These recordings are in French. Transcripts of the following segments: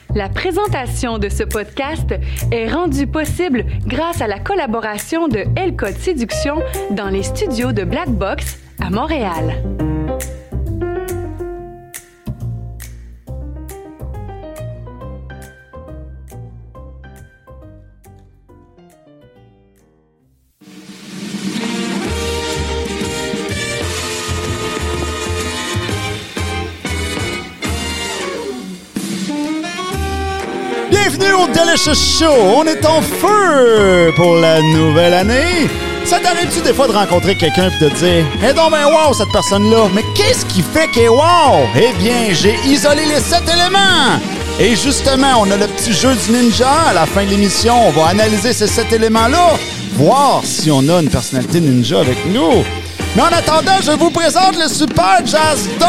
La présentation de ce podcast est rendue possible grâce à la collaboration de L-Code Séduction dans les studios de Black Box à Montréal. Bienvenue au Delicious Show! On est en feu pour la nouvelle année! Ça t'arrive-tu des fois de rencontrer quelqu'un et de dire « Eh donc ben wow, cette personne-là! Mais qu'est-ce qui fait qu'elle est wow? » Eh bien, j'ai isolé les 7 éléments! Et justement, on a le petit jeu du ninja. À la fin de l'émission, on va analyser ces 7 éléments-là, voir si on a une personnalité ninja avec nous. Mais en attendant, je vous présente le Super Jazder!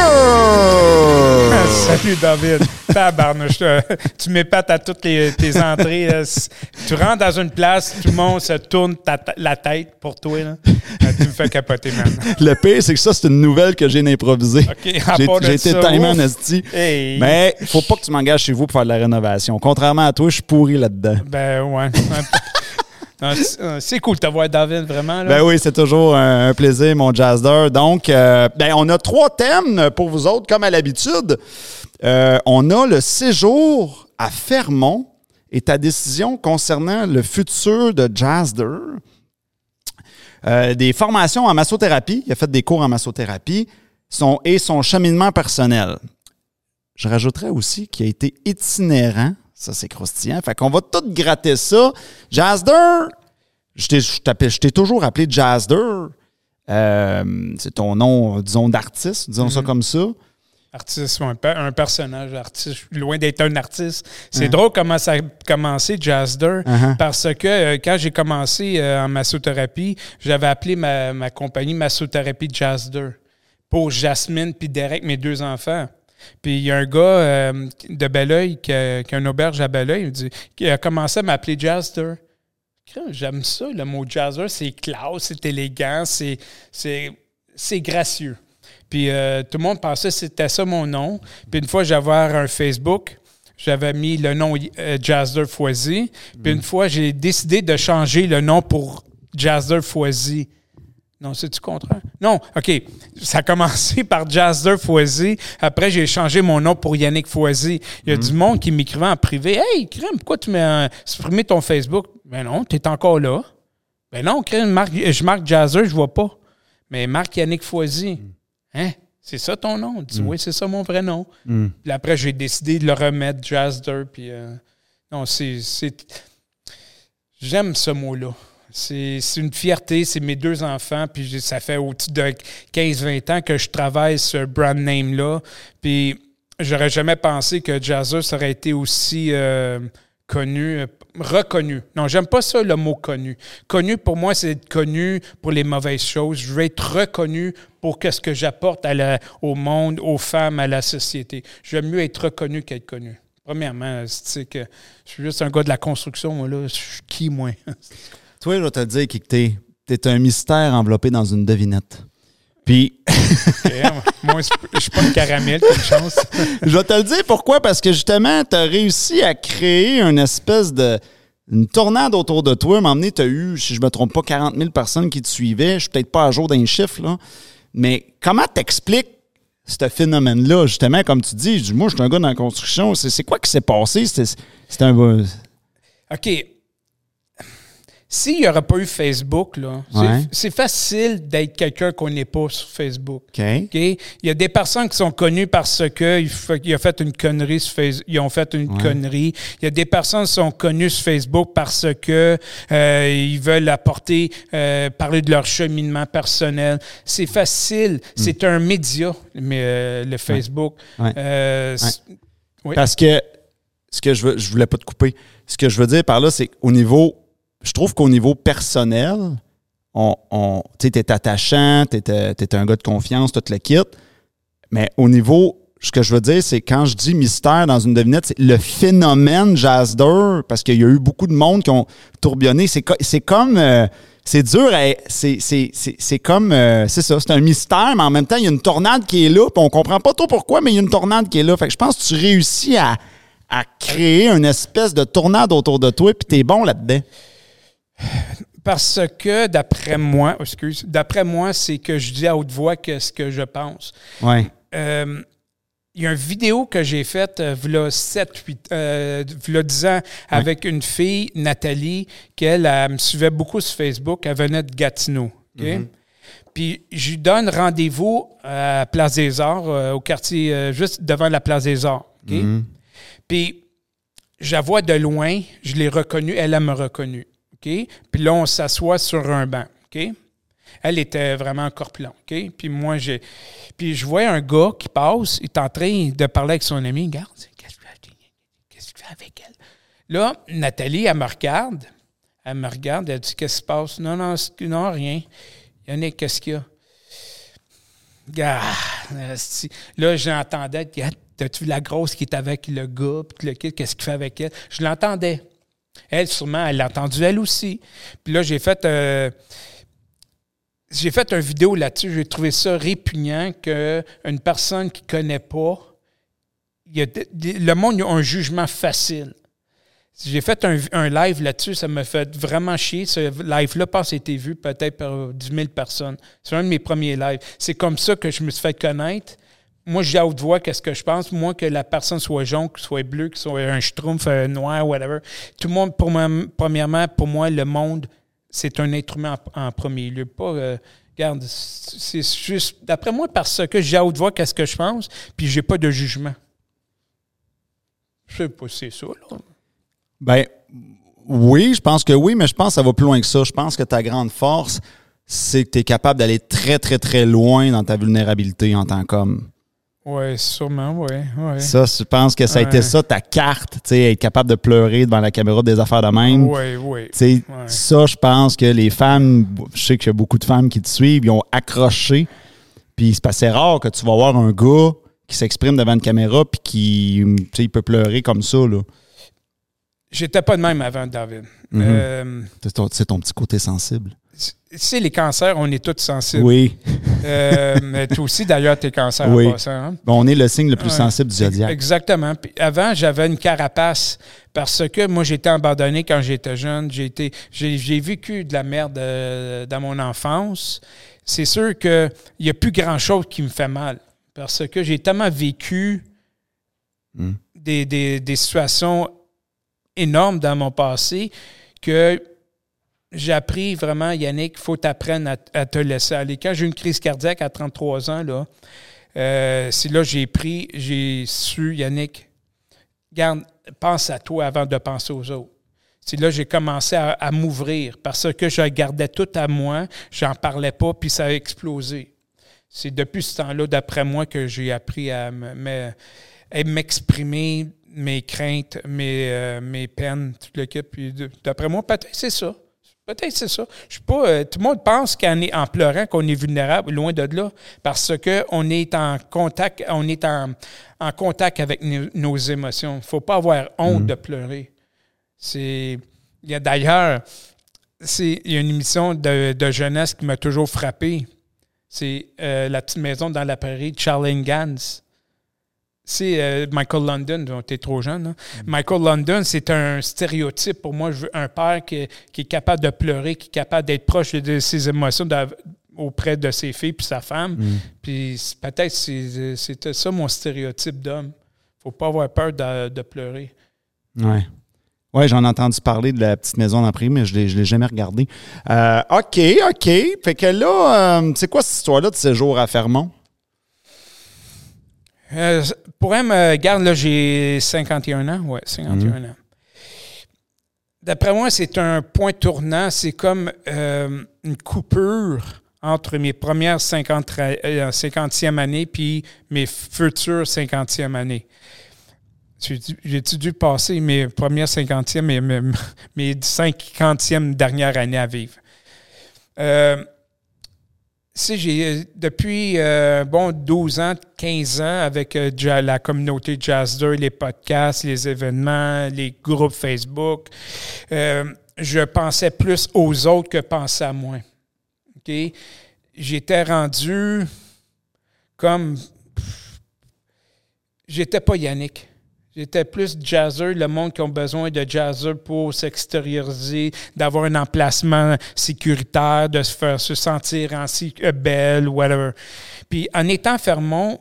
Salut David. Tabarnouche, tu m'épates à toutes tes entrées. Tu rentres dans une place, tout le monde se tourne la tête pour toi. Là. Tu me fais capoter, man. Le pire, c'est que ça, c'est une nouvelle que j'ai improvisée. Okay, j'ai été tellement nasty. Hey. Mais il faut pas que tu m'engages chez vous pour faire de la rénovation. Contrairement à toi, je suis pourri là-dedans. Ben ouais. C'est cool de te voir, David, vraiment. Là. Ben oui, c'est toujours un plaisir, mon Jazzer. Donc, on a 3 thèmes pour vous autres, comme à l'habitude. On a le séjour à Fermont et ta décision concernant le futur de Jazzer. Des formations en massothérapie. Il a fait des cours en massothérapie et son cheminement personnel. Je rajouterais aussi qu'il a été itinérant. Ça, c'est croustillant. Fait qu'on va tout gratter ça. Jazzer, je t'ai toujours appelé Jazzer. C'est ton nom, disons, d'artiste, disons ça comme ça. Artiste ou un personnage artiste, loin d'être un artiste. C'est drôle comment ça a commencé, Jazzer, parce que quand j'ai commencé en massothérapie, j'avais appelé ma compagnie Massothérapie Jazzer pour Jasmine puis Derek, mes 2 enfants. Puis il y a un gars de Belleuil qui a une auberge à Belleuil, qui a commencé à m'appeler Jazzer. J'aime ça, le mot Jazzer, c'est classe, c'est élégant, c'est gracieux. Puis tout le monde pensait que c'était ça mon nom. Puis une fois, j'avais un Facebook, j'avais mis le nom Jazzer Foisy. Puis une fois, j'ai décidé de changer le nom pour Jazzer Foisy. Non, c'est-tu contraire? Non, OK. Ça a commencé par Jazzer Foisy. Après, j'ai changé mon nom pour Yannick Foisy. Il y a du monde qui m'écrivait en privé. « Hey, crème, pourquoi tu m'as supprimé ton Facebook? » Ben non, t'es encore là. Ben non, crème, je marque Jazzer, je vois pas. Mais marque Yannick Foisy. Hein? C'est ça ton nom? Je dis, oui, c'est ça mon vrai nom. Puis après, j'ai décidé de le remettre, Jazzer. Puis non, j'aime ce mot-là. C'est une fierté, c'est mes 2 enfants, puis ça fait au-dessus de 15-20 ans que je travaille ce brand name-là. Puis j'aurais jamais pensé que Jazzer ça aurait été aussi reconnu. Non, j'aime pas ça le mot connu. Connu, pour moi, c'est être connu pour les mauvaises choses. Je veux être reconnu pour ce que j'apporte au monde, aux femmes, à la société. J'aime mieux être reconnu qu'être connu. Premièrement, c'est que je suis juste un gars de la construction, moi, là. Je suis qui, moi? Toi, je vais te dire que t'es un mystère enveloppé dans une devinette. Puis... Okay, moi, je suis pas une caramel, quelle chance. Je vais te le dire pourquoi, parce que justement, tu as réussi à créer une espèce une tornade autour de toi. À un moment donné, tu as eu, si je me trompe pas, 40 000 personnes qui te suivaient. Je suis peut-être pas à jour d'un chiffre, là. Mais comment t'expliques ce phénomène-là, justement, comme tu dis? Moi, je suis un gars dans la construction. C'est quoi qui s'est passé? C'était un... OK. S'il n'y aurait pas eu Facebook, là, c'est facile d'être quelqu'un qu'on n'est pas sur Facebook. Okay. Il y a des personnes qui sont connues parce qu'ils ont fait une connerie sur Facebook. Ils ont fait une connerie. Il y a des personnes qui sont connues sur Facebook parce que ils veulent apporter, parler de leur cheminement personnel. C'est facile. C'est un média, mais le Facebook. Oui. Parce que je voulais pas te couper. Ce que je veux dire par là, c'est qu'au niveau... Je trouve qu'au niveau personnel, tu es attachant, tu es un gars de confiance, tout le kit. Mais au niveau, ce que je veux dire, c'est quand je dis mystère dans une devinette, c'est le phénomène Jazzer, parce qu'il y a eu beaucoup de monde qui ont tourbillonné. C'est comme... c'est dur, c'est comme... c'est ça, c'est un mystère, mais en même temps, il y a une tornade qui est là, puis on comprend pas trop pourquoi, mais il y a une tornade qui est là. Fait que je pense que tu réussis à à créer une espèce de tornade autour de toi, puis t'es bon là-dedans? Parce que, d'après moi, c'est que je dis à haute voix ce que je pense. Ouais. Il y a une vidéo que j'ai faite, v'là 10 ans, avec une fille, Nathalie, qu'elle me suivait beaucoup sur Facebook. Elle venait de Gatineau. Okay? Mm-hmm. Puis, je lui donne rendez-vous à Place des Arts, au quartier, juste devant la Place des Arts. Okay? Mm-hmm. Puis, je la vois de loin, je l'ai reconnue, elle m'a reconnue. Okay? Puis là, on s'assoit sur un banc. Okay? Elle était vraiment corpulente. Okay? Puis moi, Puis je vois un gars qui passe, il est en train de parler avec son ami. Regarde, qu'est-ce que tu fais avec elle? Là, Nathalie, elle me regarde, elle dit, qu'est-ce qui se passe? Non, rien. Yannick, qu'est-ce qu'il y a? Là, j'entendais, t'as-tu vu la grosse qui est avec le gars? Puis qu'est-ce qu'il fait avec elle? Je l'entendais. Elle, sûrement, elle l'a entendu, elle aussi. Puis là, j'ai fait une vidéo là-dessus. J'ai trouvé ça répugnant qu'une personne qui ne connaît pas, le monde a un jugement facile. J'ai fait un live là-dessus, ça m'a fait vraiment chier. Ce live-là, a été vu peut-être par 10 000 personnes. C'est un de mes premiers lives. C'est comme ça que je me suis fait connaître. Moi, je dis à haute voix qu'est-ce que je pense. Moi, que la personne soit jaune, que soit bleue, que soit un schtroumpf noir, whatever. Tout le monde, premièrement, pour moi, le monde, c'est un être humain en premier lieu. Pas, regarde, c'est juste, d'après moi, parce que j'ai à haute voix qu'est-ce que je pense, puis j'ai pas de jugement. Je sais pas si c'est ça, là. Ben, oui, je pense que oui, mais je pense que ça va plus loin que ça. Je pense que ta grande force, c'est que tu es capable d'aller très, très, très loin dans ta vulnérabilité en tant qu'homme. Oui, sûrement, oui. Ça, je pense que ça a été ça, ta carte, tu sais, être capable de pleurer devant la caméra des affaires de même. Oui. Ça, je pense que les femmes, je sais qu'il y a beaucoup de femmes qui te suivent, ils ont accroché. Puis c'est rare que tu vas voir un gars qui s'exprime devant une caméra puis qui, tu sais, il peut pleurer comme ça, là. J'étais pas de même avant, David. Mm-hmm. C'est ton petit côté sensible. Tu sais, les cancers, on est tous sensibles. Oui. Mais toi aussi, d'ailleurs, t'es cancer en passant. Hein? Bon, on est le signe le plus sensible du zodiaque. Exactement. Puis avant, j'avais une carapace parce que moi, j'étais abandonné quand j'étais jeune. J'ai vécu de la merde dans mon enfance. C'est sûr qu'il n'y a plus grand-chose qui me fait mal parce que j'ai tellement vécu des situations énormes dans mon passé que j'ai appris vraiment, Yannick, il faut t'apprendre à te laisser aller. Quand j'ai eu une crise cardiaque à 33 ans, là, c'est là que j'ai su, Yannick, garde, pense à toi avant de penser aux autres. C'est là que j'ai commencé à m'ouvrir parce que je gardais tout à moi, j'en parlais pas, puis ça a explosé. C'est depuis ce temps-là, d'après moi, que j'ai appris à m'exprimer, mes craintes, mes peines, tout le kit. Puis d'après moi, peut-être c'est ça. Peut-être c'est ça. Je suis pas. Tout le monde pense en pleurant qu'on est vulnérable, loin de là, parce qu'on est en contact, en contact avec nos émotions. Il ne faut pas avoir honte de pleurer. Il y a une émission de jeunesse qui m'a toujours frappé. C'est La petite maison dans la prairie de Charles Gans. C'est Michael London, tu es trop jeune. Hein? Michael London, c'est un stéréotype pour moi. Je veux un père qui est capable de pleurer, qui est capable d'être proche de ses émotions auprès de ses filles puis sa femme. Puis peut-être c'était ça mon stéréotype d'homme. Faut pas avoir peur de pleurer. Ouais. Oui, j'en ai entendu parler de La petite maison dans la prairie, mais je l'ai jamais regardé. OK. Fait que là, c'est quoi cette histoire-là de séjour à Fermont? Pour elle, regarde, là, j'ai 51 ans. Oui, 51 ans. D'après moi, c'est un point tournant. C'est comme une coupure entre mes premières 50e années puis mes futures 50e années. J'ai-tu dû passer mes premières 50e et mes 50e dernières années à vivre? J'ai depuis 12 ans, 15 ans avec la communauté Jazzer, les podcasts, les événements, les groupes Facebook, je pensais plus aux autres que penser à moi. Okay? J'étais rendu comme... J'étais pas Yannick. J'étais plus jazzer, le monde qui a besoin de jazzer pour s'extérioriser, d'avoir un emplacement sécuritaire, de se faire se sentir ainsi belle, whatever. Puis en étant à Fermont,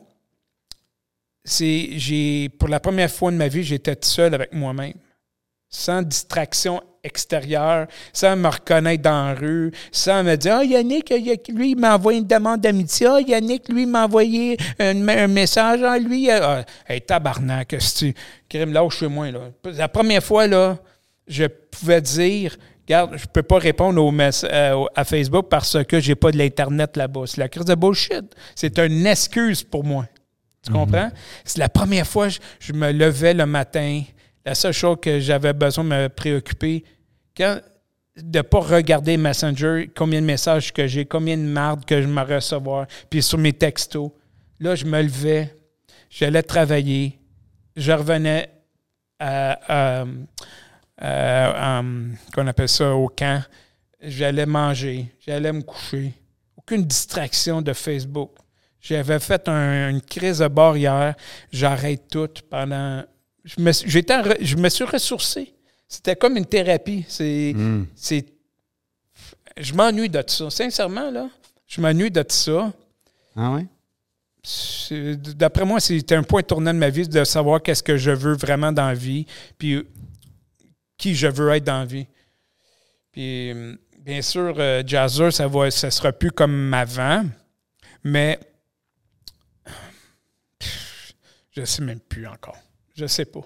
pour la première fois de ma vie, j'étais tout seul avec moi-même. Sans distraction extérieure, sans me reconnaître dans la rue, sans me dire « Ah, Yannick, lui, il m'a envoyé une demande d'amitié. Ah, Yannick, lui, il m'a envoyé un message. Ah, lui, hey, tabarnak, c'est-tu? Crime, lâche chez moi, là. » La première fois, là, je pouvais dire « Regarde, je peux pas répondre à Facebook parce que j'ai pas de l'Internet là-bas. » C'est la crise de bullshit. C'est une excuse pour moi. Tu comprends? C'est la première fois que je me levais le matin. La seule chose que j'avais besoin de me préoccuper, de ne pas regarder Messenger, combien de messages que j'ai, combien de marde que je me recevoir, puis sur mes textos. Là, je me levais, j'allais travailler, je revenais qu'on appelle ça, au camp. J'allais manger, j'allais me coucher. Aucune distraction de Facebook. J'avais fait une crise de barrière. J'arrête tout pendant... Je me suis ressourcé. C'était comme une thérapie. Je m'ennuie de ça. Sincèrement, là, je m'ennuie de ça. Ah oui? D'après moi, c'était un point tournant de ma vie de savoir qu'est-ce que je veux vraiment dans la vie, puis qui je veux être dans la vie. Puis, bien sûr, Jazzer, ça sera plus comme avant, mais je sais même plus encore. Je sais pas.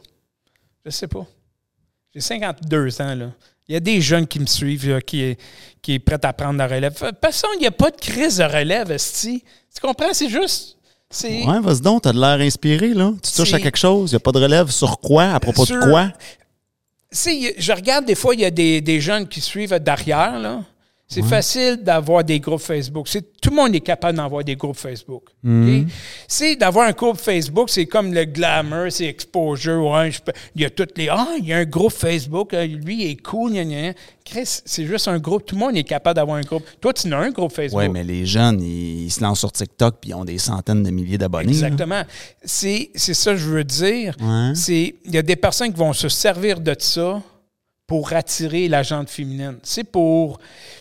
J'ai 52 ans, là. Il y a des jeunes qui me suivent, là, qui est prêt à prendre la relève. De toute façon, il n'y a pas de crise de relève, esti. Tu comprends? C'est juste... Ouais, vas-y donc, t'as de l'air inspiré, là. Tu touches à quelque chose, il n'y a pas de relève sur quoi? À propos de quoi? Je regarde, des fois, il y a des jeunes qui suivent derrière, là. C'est facile d'avoir des groupes Facebook. Tout le monde est capable d'avoir des groupes Facebook. Okay? C'est d'avoir un groupe Facebook, c'est comme le glamour, c'est exposure. Ouais, il y a toutes les... Ah, il y a un groupe Facebook, lui, il est cool. Chris, c'est juste un groupe. Tout le monde est capable d'avoir un groupe. Toi, tu as un groupe Facebook. Oui, mais les jeunes, ils se lancent sur TikTok puis ils ont des centaines de milliers d'abonnés. Exactement. C'est ça que je veux dire. Ouais. Il y a des personnes qui vont se servir de ça pour attirer la gente féminine. C'est pour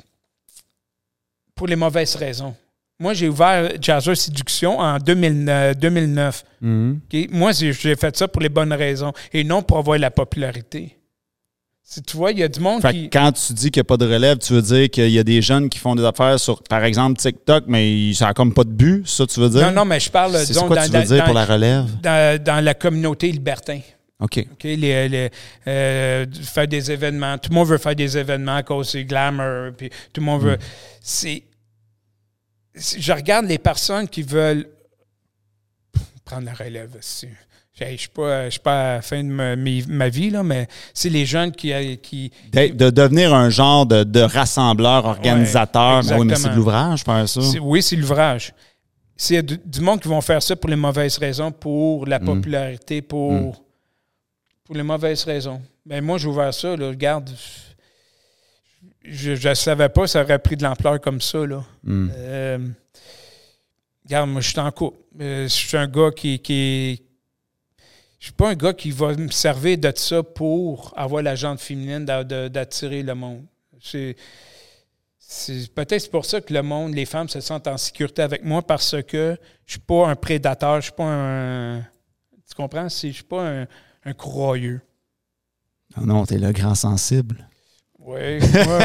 les mauvaises raisons. Moi, j'ai ouvert Jazzer Séduction en 2009. Okay? Moi, j'ai fait ça pour les bonnes raisons et non pour avoir la popularité. Tu vois, il y a du monde qui... Quand tu dis qu'il n'y a pas de relève, tu veux dire qu'il y a des jeunes qui font des affaires sur, par exemple, TikTok, mais ça n'a comme pas de but, ça, tu veux dire? Non, mais je parle... C'est quoi tu veux dire pour la relève? Dans la communauté libertin. OK. Faire des événements. Tout le monde veut faire des événements à cause du glamour. Puis tout le monde veut... Je regarde les personnes qui veulent prendre la relève. Je ne suis pas à la fin de ma vie, là, mais c'est les jeunes qui... De devenir un genre de rassembleur, organisateur. Ouais, mais c'est de l'ouvrage, faire ça. Oui, c'est l'ouvrage. C'est du monde qui vont faire ça pour les mauvaises raisons, pour la popularité, pour les mauvaises raisons. Mais moi, j'ai ouvert ça, là, regarde... Je ne savais pas que ça aurait pris de l'ampleur comme ça. Là. Regarde, moi, je suis en couple. Je suis un gars qui je suis pas un gars qui va me servir de ça pour avoir la gente féminine d'attirer le monde. Peut-être pour ça que les femmes se sentent en sécurité avec moi parce que je suis pas un prédateur, je suis pas un... Tu comprends? Je suis pas un courroyeux. Non, t'es le grand sensible. Oui.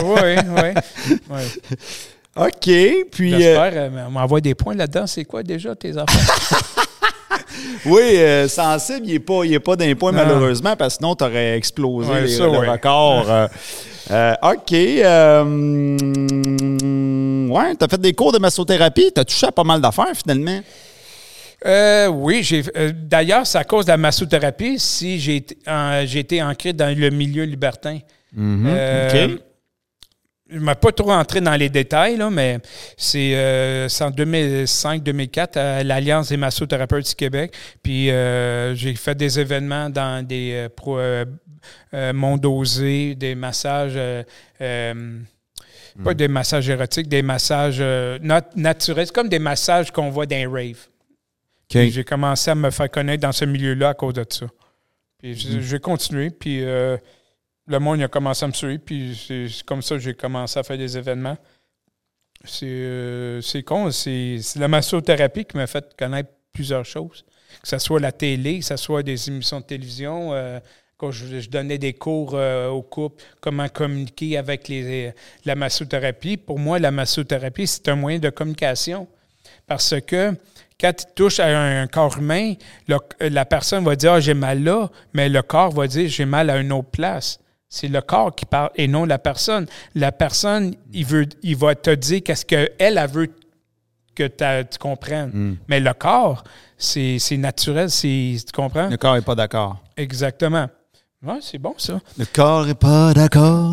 OK, puis... J'espère, on m'envoie des points là-dedans. C'est quoi déjà tes affaires? Oui, sensible, il n'est pas d'un point malheureusement, parce que sinon, tu aurais explosé le record. OK. Ouais, tu as fait des cours de massothérapie. Tu as touché à pas mal d'affaires, finalement. Oui, d'ailleurs, c'est à cause de la massothérapie si j'ai été ancré dans le milieu libertin. OK. Je ne m'ai pas trop entré dans les détails, là, mais c'est en 2005-2004 à l'Alliance des massothérapeutes du Québec. Puis j'ai fait des événements dans des mondes osés, des massages, pas des massages érotiques, des massages naturels. C'est comme des massages qu'on voit dans les raves. Okay. J'ai commencé à me faire connaître dans ce milieu-là à cause de ça. Puis j'ai continué, puis le monde il a commencé à me suivre, puis c'est comme ça que j'ai commencé à faire des événements. C'est con, c'est la massothérapie qui m'a fait connaître plusieurs choses. Que ce soit la télé, que ce soit des émissions de télévision, quand je donnais des cours aux couples, comment communiquer avec la massothérapie. Pour moi, la massothérapie, c'est un moyen de communication. Parce que quand tu touches à un corps humain, la personne va dire « Ah, j'ai mal là », mais le corps va dire « J'ai mal à une autre place ». C'est le corps qui parle et non la personne. La personne, il va te dire qu'est-ce qu'elle veut que tu comprennes. Mais le corps, c'est naturel, tu comprends? Le corps n'est pas d'accord. Exactement. Oui, c'est bon, ça. Le corps n'est pas d'accord.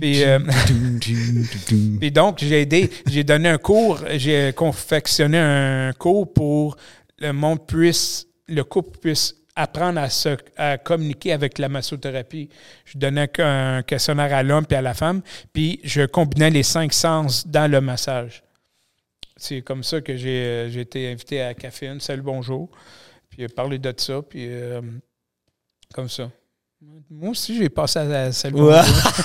Puis donc, j'ai donné un cours, j'ai confectionné un cours pour le couple puisse apprendre à communiquer avec la massothérapie. Je donnais un questionnaire à l'homme et à la femme, puis je combinais les 5 sens dans le massage. C'est comme ça que j'ai été invité à Caféine, Salut Bonjour, puis parler de ça, puis comme ça. Moi aussi, j'ai passé à Salut Bonjour.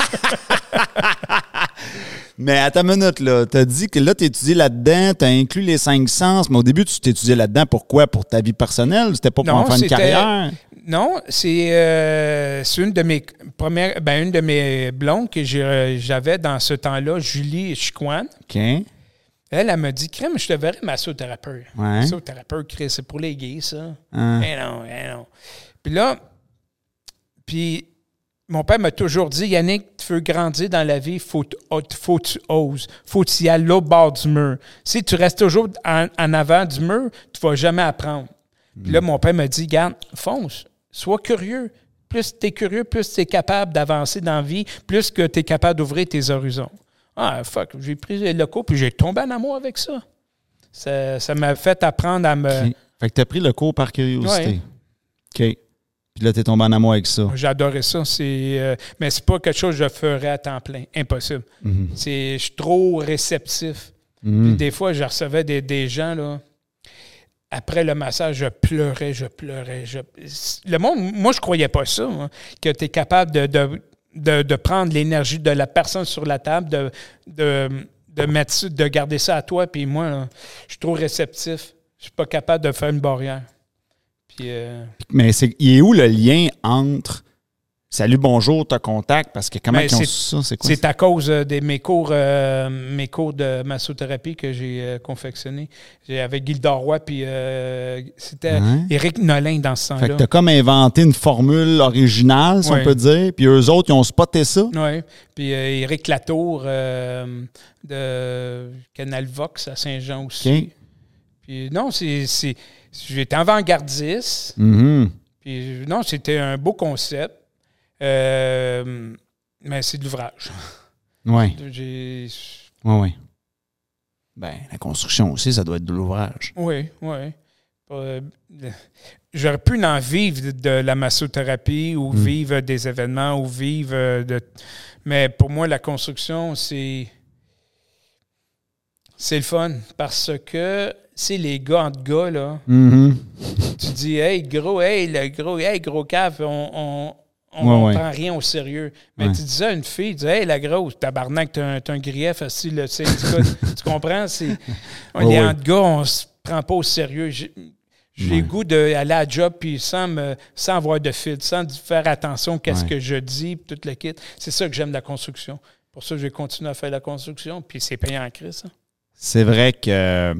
Mais à ta minute, là, tu as dit que là, tu étudies là-dedans, tu as inclus les 5 sens, mais au début, tu t'étudiais là-dedans. Pourquoi? Pour ta vie personnelle? C'était pas pour en faire une carrière? Non, c'est une de mes premières, une de mes blondes que j'avais dans ce temps-là, Julie Chicoine. OK. Elle m'a dit, crème, je te verrais massothérapeute. Ouais. Massothérapeute, c'est pour les gays, ça. Eh non. Puis mon père m'a toujours dit, Yannick, tu veux grandir dans la vie, faut que tu oses. Faut que tu y ailles l'autre bord du mur. Si tu restes toujours en avant du mur, tu ne vas jamais apprendre. Puis là, mon père m'a dit, garde, fonce, sois curieux. Plus tu es curieux, plus tu es capable d'avancer dans la vie, plus que tu es capable d'ouvrir tes horizons. Ah, fuck, j'ai pris le cours, puis j'ai tombé en amour avec ça. Ça m'a fait apprendre à me... Okay. Fait que tu as pris le cours par curiosité. Ouais. OK. Puis là, tu es tombé en amour avec ça. J'adorais ça. Mais c'est pas quelque chose que je ferais à temps plein. Impossible. Je suis trop réceptif. Puis des fois, je recevais des gens, là. Après le massage, je pleurais. Le monde, moi, je croyais pas ça, hein, que tu es capable de prendre l'énergie de la personne sur la table, de garder ça à toi. Puis moi, là, je suis trop réceptif. Je suis pas capable de faire une barrière. Puis, mais il est où le lien entre Salut, bonjour, t'as contact? Parce que comment ils ont ça? C'est quoi? C'est à cause de mes cours de massothérapie que j'ai confectionné. Avec Gilda Roy, puis c'était Éric Nolin dans ce temps-là. Fait que t'as comme inventé une formule originale, si on peut dire, puis eux autres, ils ont spoté ça? Oui, puis Éric Latour de Canal Vox à Saint-Jean aussi. Okay. Puis non, j'étais avant-gardiste. Puis non, c'était un beau concept. Mais c'est de l'ouvrage. Oui. Oui. Ben, la construction aussi, ça doit être de l'ouvrage. Oui. J'aurais pu en vivre de la massothérapie ou vivre des événements ou vivre de... Mais pour moi, la construction, c'est le fun parce que c'est les gars entre gars, là. Tu dis, gros cave, on prend rien au sérieux. Mais tu disais à une fille, tu dis, hey, la grosse, tabarnak, t'as un grief assis, là, tu sais, tu comprends? Les entre gars, on se prend pas au sérieux. J'ai le goût d'aller à la job puis sans avoir de fil, sans faire attention à ce que je dis, puis tout le kit. C'est ça que j'aime de la construction. Pour ça, je vais continuer à faire la construction, puis c'est payant en crise, ça. C'est vrai que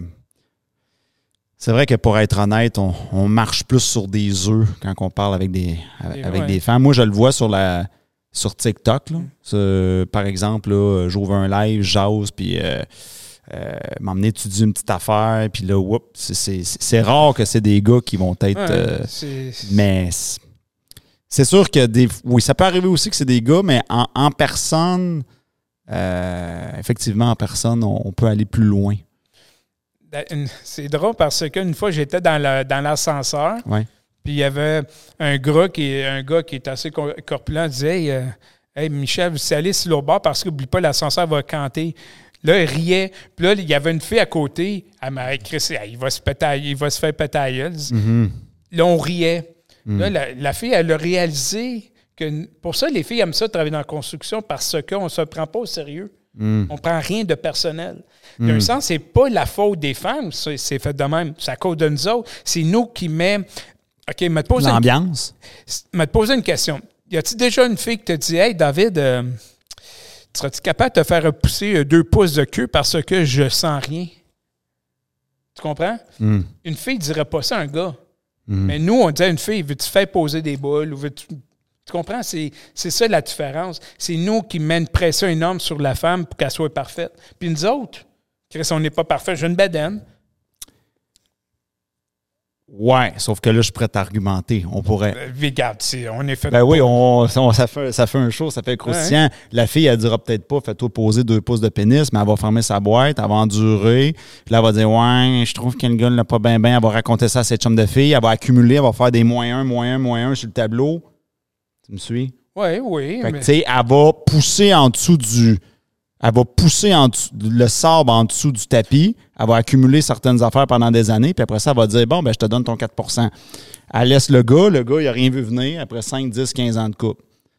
pour être honnête, on marche plus sur des œufs quand on parle avec des femmes. Moi, je le vois sur TikTok. Là. Par exemple, là, j'ouvre un live, j'ose, puis m'emmener étudier une petite affaire, puis là, c'est rare que c'est des gars qui vont être... mais c'est sûr que oui, ça peut arriver aussi que c'est des gars, mais en personne, effectivement, en personne, on peut aller plus loin. C'est drôle parce qu'une fois, j'étais dans l'ascenseur, puis il y avait un gars qui est assez corpulent, disait Hey, Michel, vous allez sur l'autre bord parce qu'oublie pas, l'ascenseur va canter. Là, il riait. Puis là, il y avait une fille à côté. Elle m'a écrit il va se faire péter à gueule. Là, on riait. Là, la fille, elle a réalisé que... Pour ça, les filles aiment ça travailler dans la construction parce qu'on ne se prend pas au sérieux. On ne prend rien de personnel. D'un sens, c'est pas la faute des femmes, c'est fait de même. C'est à cause de nous autres. C'est nous qui met... OK, me te poser l'ambiance. Me te poser une question. Y a-t-il déjà une fille qui te dit « Hey, David, serais-tu capable de te faire repousser 2 pouces de queue parce que je sens rien? » Tu comprends? Une fille ne dirait pas ça à un gars. Mais nous, on disait à une fille, veux-tu faire poser des boules? Ou veux-tu... Tu comprends? C'est ça la différence. C'est nous qui mettons une pression énorme sur la femme pour qu'elle soit parfaite. Puis nous autres, Chris, on n'est pas parfait. J'ai une bedaine. Ouais, sauf que là, je suis prêt à argumenter. On pourrait... Regarde, on est fait... Ben oui, ça fait un show, ça fait croustillant. Ouais. La fille, elle dira peut-être pas, fais-toi poser 2 pouces de pénis, mais elle va fermer sa boîte, elle va endurer. Puis là, elle va dire, ouais, je trouve que le gars n'a pas bien, elle va raconter ça à cette chum de fille, elle va accumuler, elle va faire des -1 sur le tableau. Tu me suis? Oui. Fait que, tu sais, elle va pousser en dessous le sable en dessous du tapis. Elle va accumuler certaines affaires pendant des années. Puis après ça, elle va dire, bon, ben je te donne ton 4 %. Elle laisse le gars, il n'a rien vu venir après 5, 10, 15 ans de couple.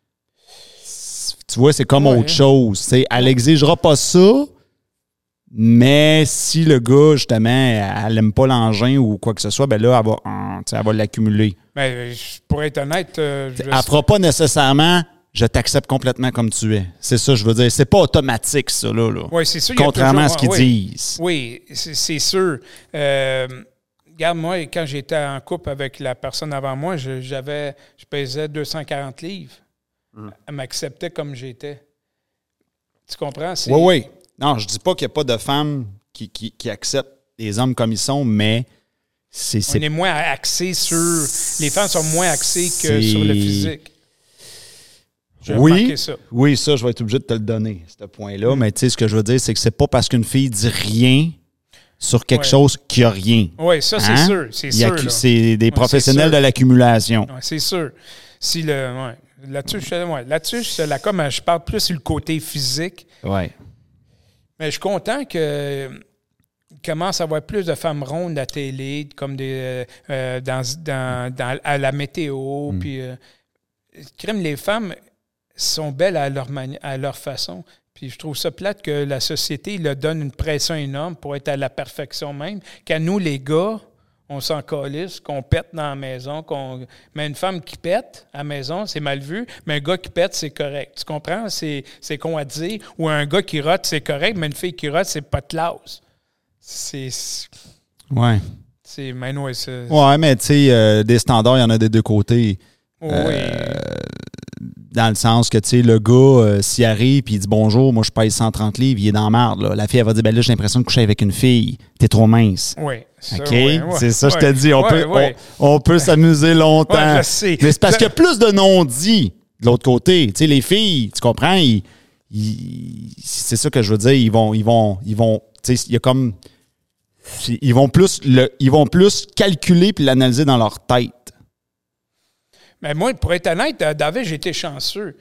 Tu vois, c'est comme autre chose. T'sais, elle n'exigera pas ça, mais si le gars, justement, elle n'aime pas l'engin ou quoi que ce soit, ben là, elle va l'accumuler. Ben, pour être honnête... elle ne fera pas nécessairement... Je t'accepte complètement comme tu es. C'est ça, je veux dire. C'est pas automatique, ça, là. Oui, c'est sûr. Contrairement à ce qu'ils disent. Oui, c'est sûr. Regarde, moi, quand j'étais en couple avec la personne avant moi, je pesais 240 livres. Elle m'acceptait comme j'étais. Tu comprends? Oui. Non, je dis pas qu'il n'y a pas de femmes qui acceptent les hommes comme ils sont, mais... On est moins axé sur... Les femmes sont moins axées que sur le physique. Oui, ça, je vais être obligé de te le donner, ce point-là. Mais tu sais, ce que je veux dire, c'est que c'est pas parce qu'une fille dit rien sur quelque chose qu'il n'y a rien. Oui, ça, c'est sûr. C'est des professionnels de l'accumulation. Ouais, c'est sûr. Là-dessus, je parle plus sur le côté physique. Oui. Mais je suis content que commence à avoir plus de femmes rondes à la télé, comme à la météo. Puis, les femmes sont belles à leur façon. Puis je trouve ça plate que la société leur donne une pression énorme pour être à la perfection même. Qu'à nous, les gars, on s'en calisse, qu'on pète dans la maison. Mais une femme qui pète à la maison, c'est mal vu. Mais un gars qui pète, c'est correct. Tu comprends? C'est con à dire. Ou un gars qui rote, c'est correct. Mais une fille qui rote, c'est pas de classe. Ouais. Ouais, mais tu sais, des standards, il y en a des deux côtés. Oui. Dans le sens que, tu sais, le gars, s'il arrive et il dit bonjour, moi je pèse 130 livres, il est dans la marde. Là. La fille, elle va dire, ben là, j'ai l'impression de coucher avec une fille. T'es trop mince. Oui. OK? C'est ça, je te dis. On peut s'amuser longtemps. Ouais, je sais. Mais c'est parce qu'il y a plus de non-dits de l'autre côté. Tu sais, les filles, tu comprends? C'est ça que je veux dire. Ils vont tu sais, il y a comme. Ils vont plus calculer puis l'analyser dans leur tête. Mais moi, pour être honnête, David, j'ai été chanceux.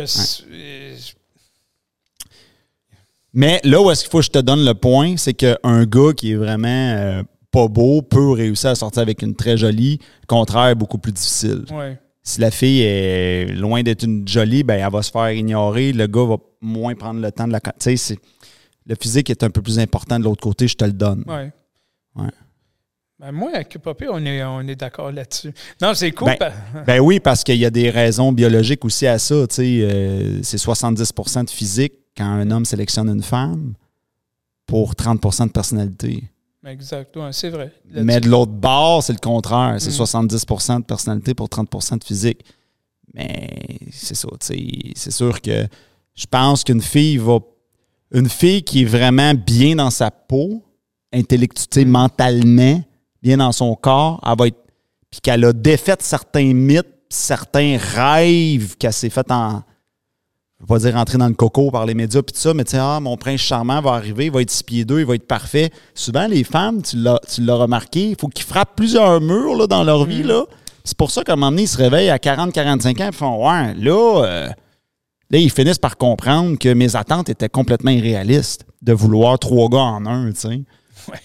Mais là où est-ce qu'il faut que je te donne le point, c'est qu'un gars qui est vraiment pas beau peut réussir à sortir avec une très jolie, contraire, beaucoup plus difficile. Ouais. Si la fille est loin d'être une jolie, ben elle va se faire ignorer, le gars va moins prendre le temps de la... Tu sais, le physique est un peu plus important de l'autre côté, je te le donne. Oui. Ouais. Ben moi, avec Papy, on est d'accord là-dessus. Non, c'est cool. Ben oui, parce qu'il y a des raisons biologiques aussi à ça. C'est 70% de physique quand un homme sélectionne une femme pour 30% de personnalité. Exact, ouais, c'est vrai. Mais de l'autre bord, c'est le contraire. C'est 70% de personnalité pour 30% de physique. Mais c'est ça, c'est sûr que je pense qu'une fille qui est vraiment bien dans sa peau, mentalement, bien dans son corps, elle va être. Puis qu'elle a défait certains mythes, certains rêves qu'elle s'est fait en. Je ne veux pas dire rentrer dans le coco par les médias puis tout ça, mais tu sais, mon prince charmant va arriver, il va être 6 pieds 2, il va être parfait. Souvent, les femmes, tu l'as remarqué, il faut qu'ils frappent plusieurs murs là, dans leur vie. Là. C'est pour ça qu'à un moment donné, ils se réveillent à 40-45 ans et font ouais, là, ils finissent par comprendre que mes attentes étaient complètement irréalistes de vouloir 3 gars en un, tu sais. Ouais.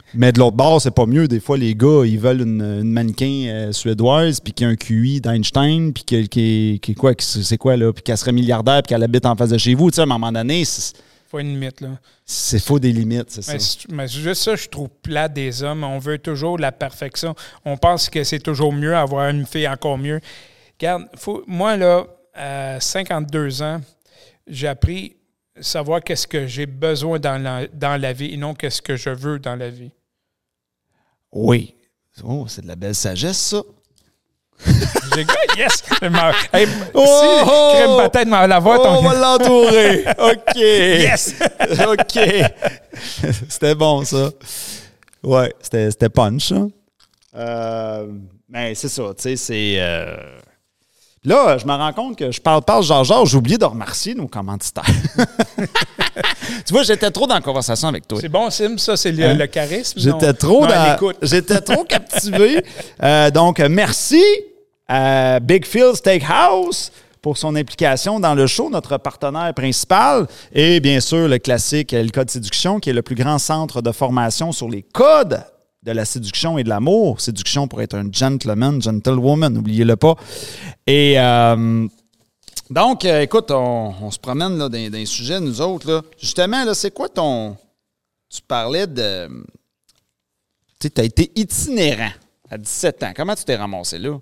Mais de l'autre bord, c'est pas mieux. Des fois, les gars, ils veulent une mannequin suédoise, puis qui a un QI d'Einstein, puis c'est quoi, là? Puis qu'elle serait milliardaire, puis qu'elle habite en face de chez vous. Tu sais, à un moment donné, faut une limite, là. C'est faux des limites, c'est ça. Mais juste ça, je trouve plat des hommes. On veut toujours la perfection. On pense que c'est toujours mieux, avoir une fille encore mieux. Regarde, moi, là, à 52 ans, j'ai appris à savoir qu'est-ce que j'ai besoin dans la vie et non qu'est-ce que je veux dans la vie. Oui. Oh, c'est de la belle sagesse, ça. J'ai gagné, yes! Hey, crème patate, la voix, on va l'entourer. OK. Yes! OK. C'était bon, ça. Ouais, c'était punch, hein? Mais c'est ça, tu sais, c'est... Là, je me rends compte que je parle genre, j'ai oublié de remercier nos commanditaires. Tu vois, j'étais trop dans la conversation avec toi. C'est bon, Sim, ça, c'est le charisme. J'étais trop captivé. Donc, merci à Big Phil Steakhouse pour son implication dans le show, notre partenaire principal. Et bien sûr, le classique El Code Séduction, qui est le plus grand centre de formation sur les codes de la séduction et de l'amour. Séduction pour être un gentlewoman, n'oubliez-le pas. Et donc, écoute, on se promène là, dans les sujets, nous autres. Là. Justement, là, c'est quoi ton... Tu parlais de... Tu sais, tu as été itinérant à 17 ans. Comment tu t'es ramassé là?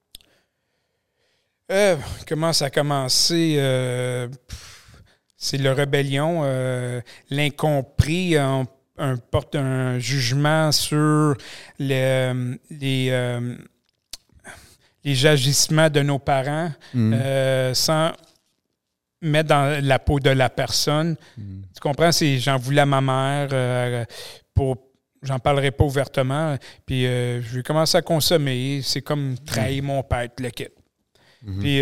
Comment ça a commencé? C'est la rébellion, l'incompris. On porte un jugement sur les agissements de nos parents sans mettre dans la peau de la personne. Tu comprends? J'en voulais à ma mère j'en parlerai pas ouvertement. Puis je vais commencer à consommer. C'est comme trahir mon père, le kit. Puis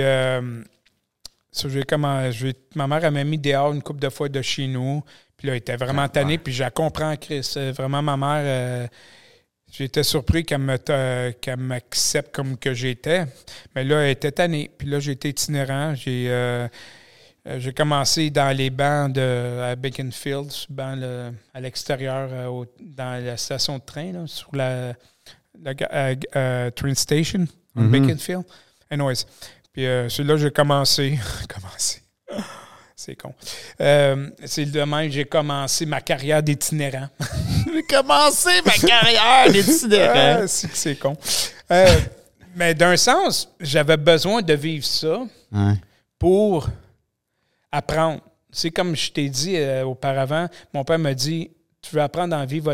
ma mère elle m'a mis dehors une couple de fois de chez nous. Puis là, elle était vraiment tannée. Puis je la comprends, Chris. Vraiment, ma mère, j'étais surpris qu'elle m'accepte comme que j'étais. Mais là, elle était tannée. Puis là, j'ai été itinérant. J'ai commencé dans les bancs à Beaconsfield, à l'extérieur, dans la station de train, là, sur la train station, à Beaconsfield. Anyways. Puis c'est là que j'ai commencé. C'est con. C'est de même que j'ai commencé ma carrière d'itinérant. J'ai commencé ma carrière d'itinérant. C'est con. Mais d'un sens, j'avais besoin de vivre ça pour apprendre. C'est comme je t'ai dit auparavant, mon père m'a dit, tu veux apprendre dans la vie,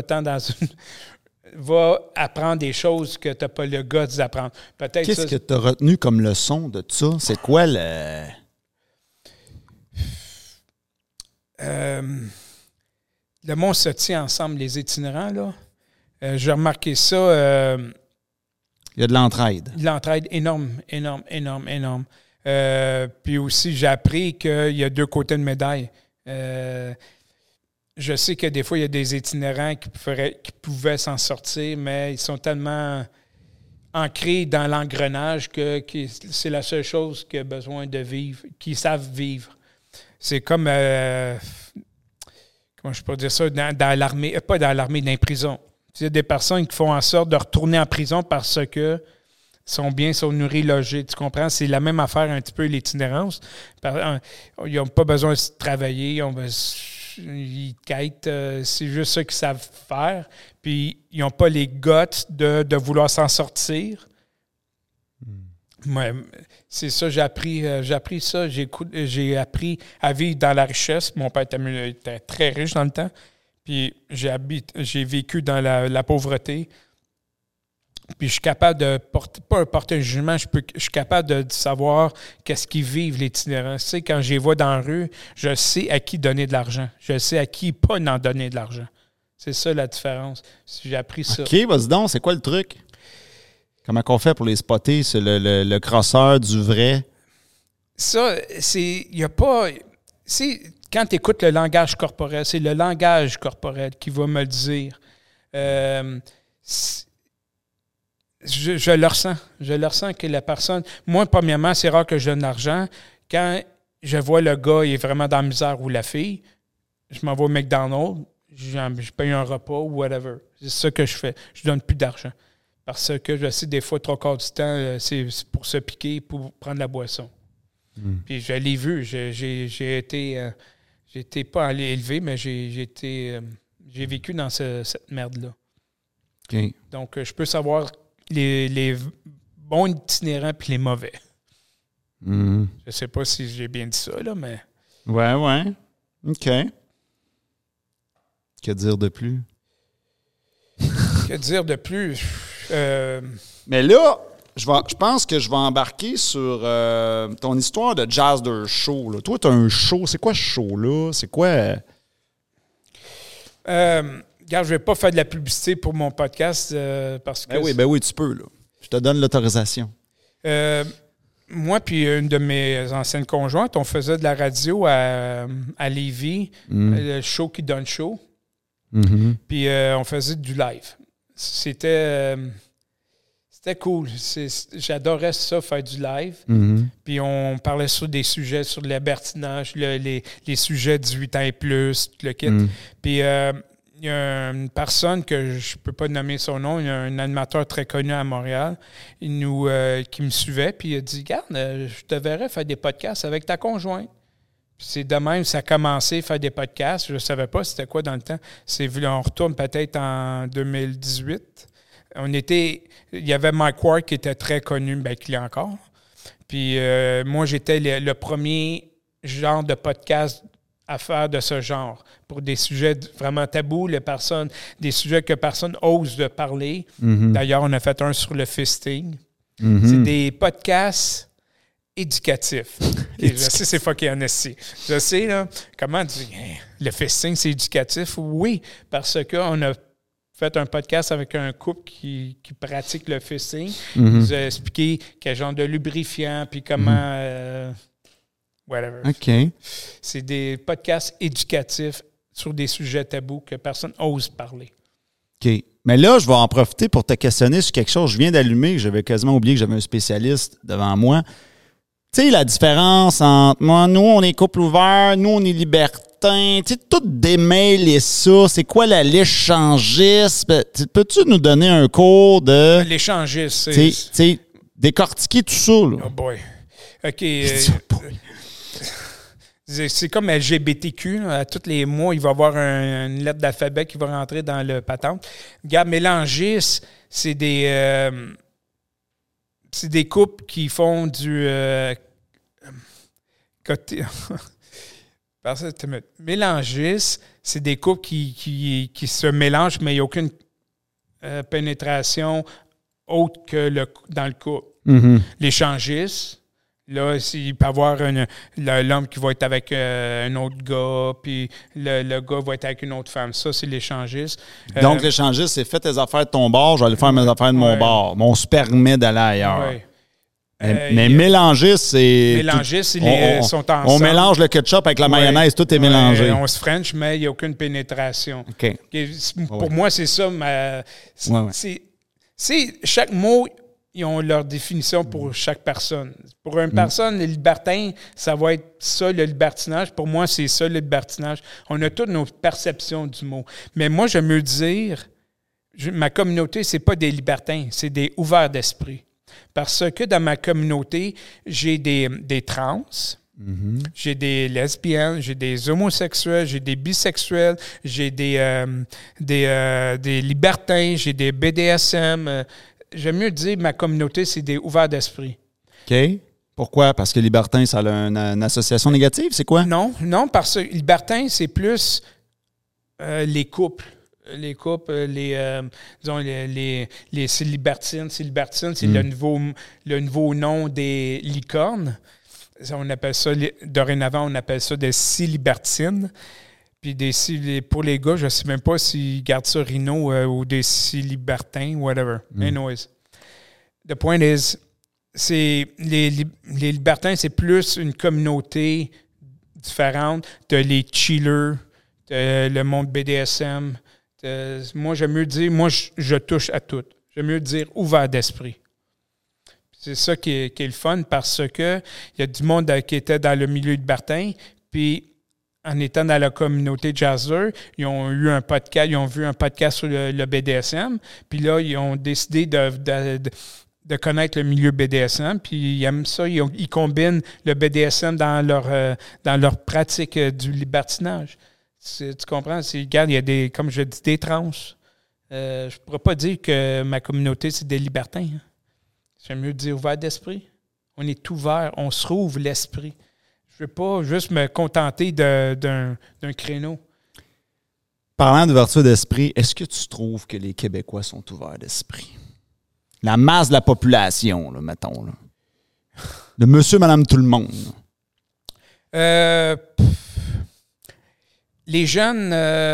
va apprendre des choses que tu n'as pas le goût d'apprendre. Qu'est-ce que tu as retenu comme leçon de ça? C'est quoi le... le monde se tient ensemble, les itinérants, là. J'ai remarqué ça. Il y a de l'entraide. De l'entraide énorme. Puis aussi, j'ai appris qu'il y a deux côtés de médaille. Je sais que des fois, il y a des itinérants qui pouvaient s'en sortir, mais ils sont tellement ancrés dans l'engrenage que c'est la seule chose qu'ils ont besoin de vivre, qu'ils savent vivre. C'est comme, comment je peux dire ça, dans l'armée, pas dans l'armée, dans les prisons. Il y a des personnes qui font en sorte de retourner en prison parce que sont nourris, logés. Tu comprends? C'est la même affaire un petit peu l'itinérance. Ils n'ont pas besoin de travailler, ils quittent, c'est juste ça qu'ils savent faire. Puis ils n'ont pas les guts de vouloir s'en sortir. Ouais, c'est ça, j'ai appris ça. J'ai appris à vivre dans la richesse. Mon père était très riche dans le temps. Puis j'ai vécu dans la pauvreté. Puis je suis capable de porter un jugement, je suis capable de savoir qu'est-ce qu'ils vivent, les itinérants. Tu sais, quand je les vois dans la rue, je sais à qui donner de l'argent. Je sais à qui pas en donner de l'argent. C'est ça la différence. J'ai appris ça. OK, vas-y donc, c'est quoi le truc? Comment qu'on fait pour les spotter? C'est le crosseur du vrai? Ça, il n'y a pas... Quand tu écoutes le langage corporel, c'est le langage corporel qui va me le dire. Je le ressens. Je le ressens que la personne... Moi, premièrement, c'est rare que je donne de l'argent. Quand je vois le gars, il est vraiment dans la misère, ou la fille, je m'en vais au McDonald's, je paye un repas ou whatever. C'est ça que je fais. Je donne plus d'argent. Parce que je sais, des fois, 3/4 du temps, c'est pour se piquer, pour prendre la boisson. Puis je l'ai vu. J'ai été pas allé élevé, mais j'ai vécu dans cette merde-là. OK. Donc, je peux savoir les bons itinérants puis les mauvais. Je sais pas si j'ai bien dit ça, là, mais... Ouais. OK. Que dire de plus? Que dire de plus? Mais là, je pense que je vais embarquer sur ton histoire de Jazz de show. Là. Toi, tu as un show. C'est quoi ce show-là? C'est quoi? Regarde, je vais pas faire de la publicité pour mon podcast parce que... Ben oui, tu peux. Là. Je te donne l'autorisation. Moi puis une de mes anciennes conjointes, on faisait de la radio à Lévis, le show qui donne show. Puis on faisait du live. C'était cool. J'adorais ça, faire du live. Puis on parlait sur des sujets, sur le libertinage, les sujets 18 ans et plus, tout le kit. Puis il y a une personne que je ne peux pas nommer son nom, il y a un animateur très connu à Montréal, qui me suivait, puis il a dit « Regarde, je te verrais faire des podcasts avec ta conjointe. » Puis c'est de même, ça a commencé à faire des podcasts. Je ne savais pas c'était quoi dans le temps. On retourne peut-être en 2018. Il y avait Mike Ward qui était très connu, qu'il est encore. Puis moi, j'étais le premier genre de podcast à faire de ce genre, pour des sujets vraiment tabous, des sujets que personne ose de parler. D'ailleurs, on a fait un sur le fisting. C'est des podcasts éducatifs. Je sais, c'est fucking honesty. Je sais, là, comment dire, le fisting, c'est éducatif? Oui, parce qu'on a fait un podcast avec un couple qui pratique le fisting. Il nous a expliqué quel genre de lubrifiant, puis comment... whatever. OK. C'est des podcasts éducatifs sur des sujets tabous que personne n'ose parler. OK. Mais là, je vais en profiter pour te questionner sur quelque chose. Je viens d'allumer, j'avais quasiment oublié que j'avais un spécialiste devant moi. Tu sais, la différence entre moi, nous, on est couple ouvert, nous, on est libertin. Tu sais, tout démêler ça. C'est quoi la l'échangisme? Peux-tu nous donner un cours de... L'échangisme, Tu sais, décortiquer tout ça, là. Oh boy. OK. C'est comme LGBTQ. Là. À tous les mois, il va y avoir une lettre d'alphabet qui va rentrer dans le patente. Regarde, mélangistes, c'est des couples qui font du... mélangistes, c'est des couples qui se mélangent, mais il n'y a aucune pénétration autre que dans le couple. L'échangiste... Là, il peut y avoir l'homme qui va être avec un autre gars, puis le gars va être avec une autre femme. Ça, c'est l'échangiste. Donc, l'échangiste, c'est fais tes affaires de ton bord, je vais aller faire mes affaires de mon bord. Mais on se permet d'aller ailleurs. Mais mélangiste, c'est... Mélangiste, ils sont ensemble. On mélange le ketchup avec la mayonnaise, tout est mélangé. On se french, mais il n'y a aucune pénétration. OK. Pour moi, c'est ça. C'est chaque mot... Ils ont leur définition pour chaque personne. Pour une personne, le libertin, ça va être ça, le libertinage. Pour moi, c'est ça, le libertinage. On a toutes nos perceptions du mot. Mais moi, j'aime mieux dire, ma communauté, c'est pas des libertins, c'est des ouverts d'esprit. Parce que dans ma communauté, j'ai des trans, j'ai des lesbiennes, j'ai des homosexuels, j'ai des bisexuels, j'ai des libertins, j'ai des BDSM. J'aime mieux dire ma communauté, c'est des ouverts d'esprit. OK. Pourquoi? Parce que libertin, ça a une association négative? C'est quoi? Non, parce que libertin, c'est plus les couples. Les couples, c'est libertine. C'est le nouveau nom des licornes. On appelle ça, dorénavant, on appelle ça des cilibertines. Puis pour les gars, je ne sais même pas s'ils gardent ça Rhino ou des cilibertins, whatever. Anyways. The point is, les libertins, c'est plus une communauté différente de les chillers, de le monde BDSM. Moi, j'aime mieux dire, je touche à tout. J'aime mieux dire ouvert d'esprit. C'est ça qui est le fun parce que il y a du monde qui était dans le milieu libertin, puis en étant dans la communauté Jazzler, ils ont vu un podcast sur le BDSM, puis là, ils ont décidé de connaître le milieu BDSM, puis ils aiment ça, ils combinent le BDSM dans leur pratique du libertinage. Tu comprends? Regarde, il y a comme je dis, des trans. Je ne pourrais pas dire que ma communauté, c'est des libertins. Hein. J'aime mieux dire ouvert d'esprit. On est ouvert, on se rouvre l'esprit. Je ne veux pas juste me contenter d'un créneau. Parlant d'ouverture d'esprit, est-ce que tu trouves que les Québécois sont ouverts d'esprit? La masse de la population, là, mettons. Là. De monsieur, madame, tout le monde. Les jeunes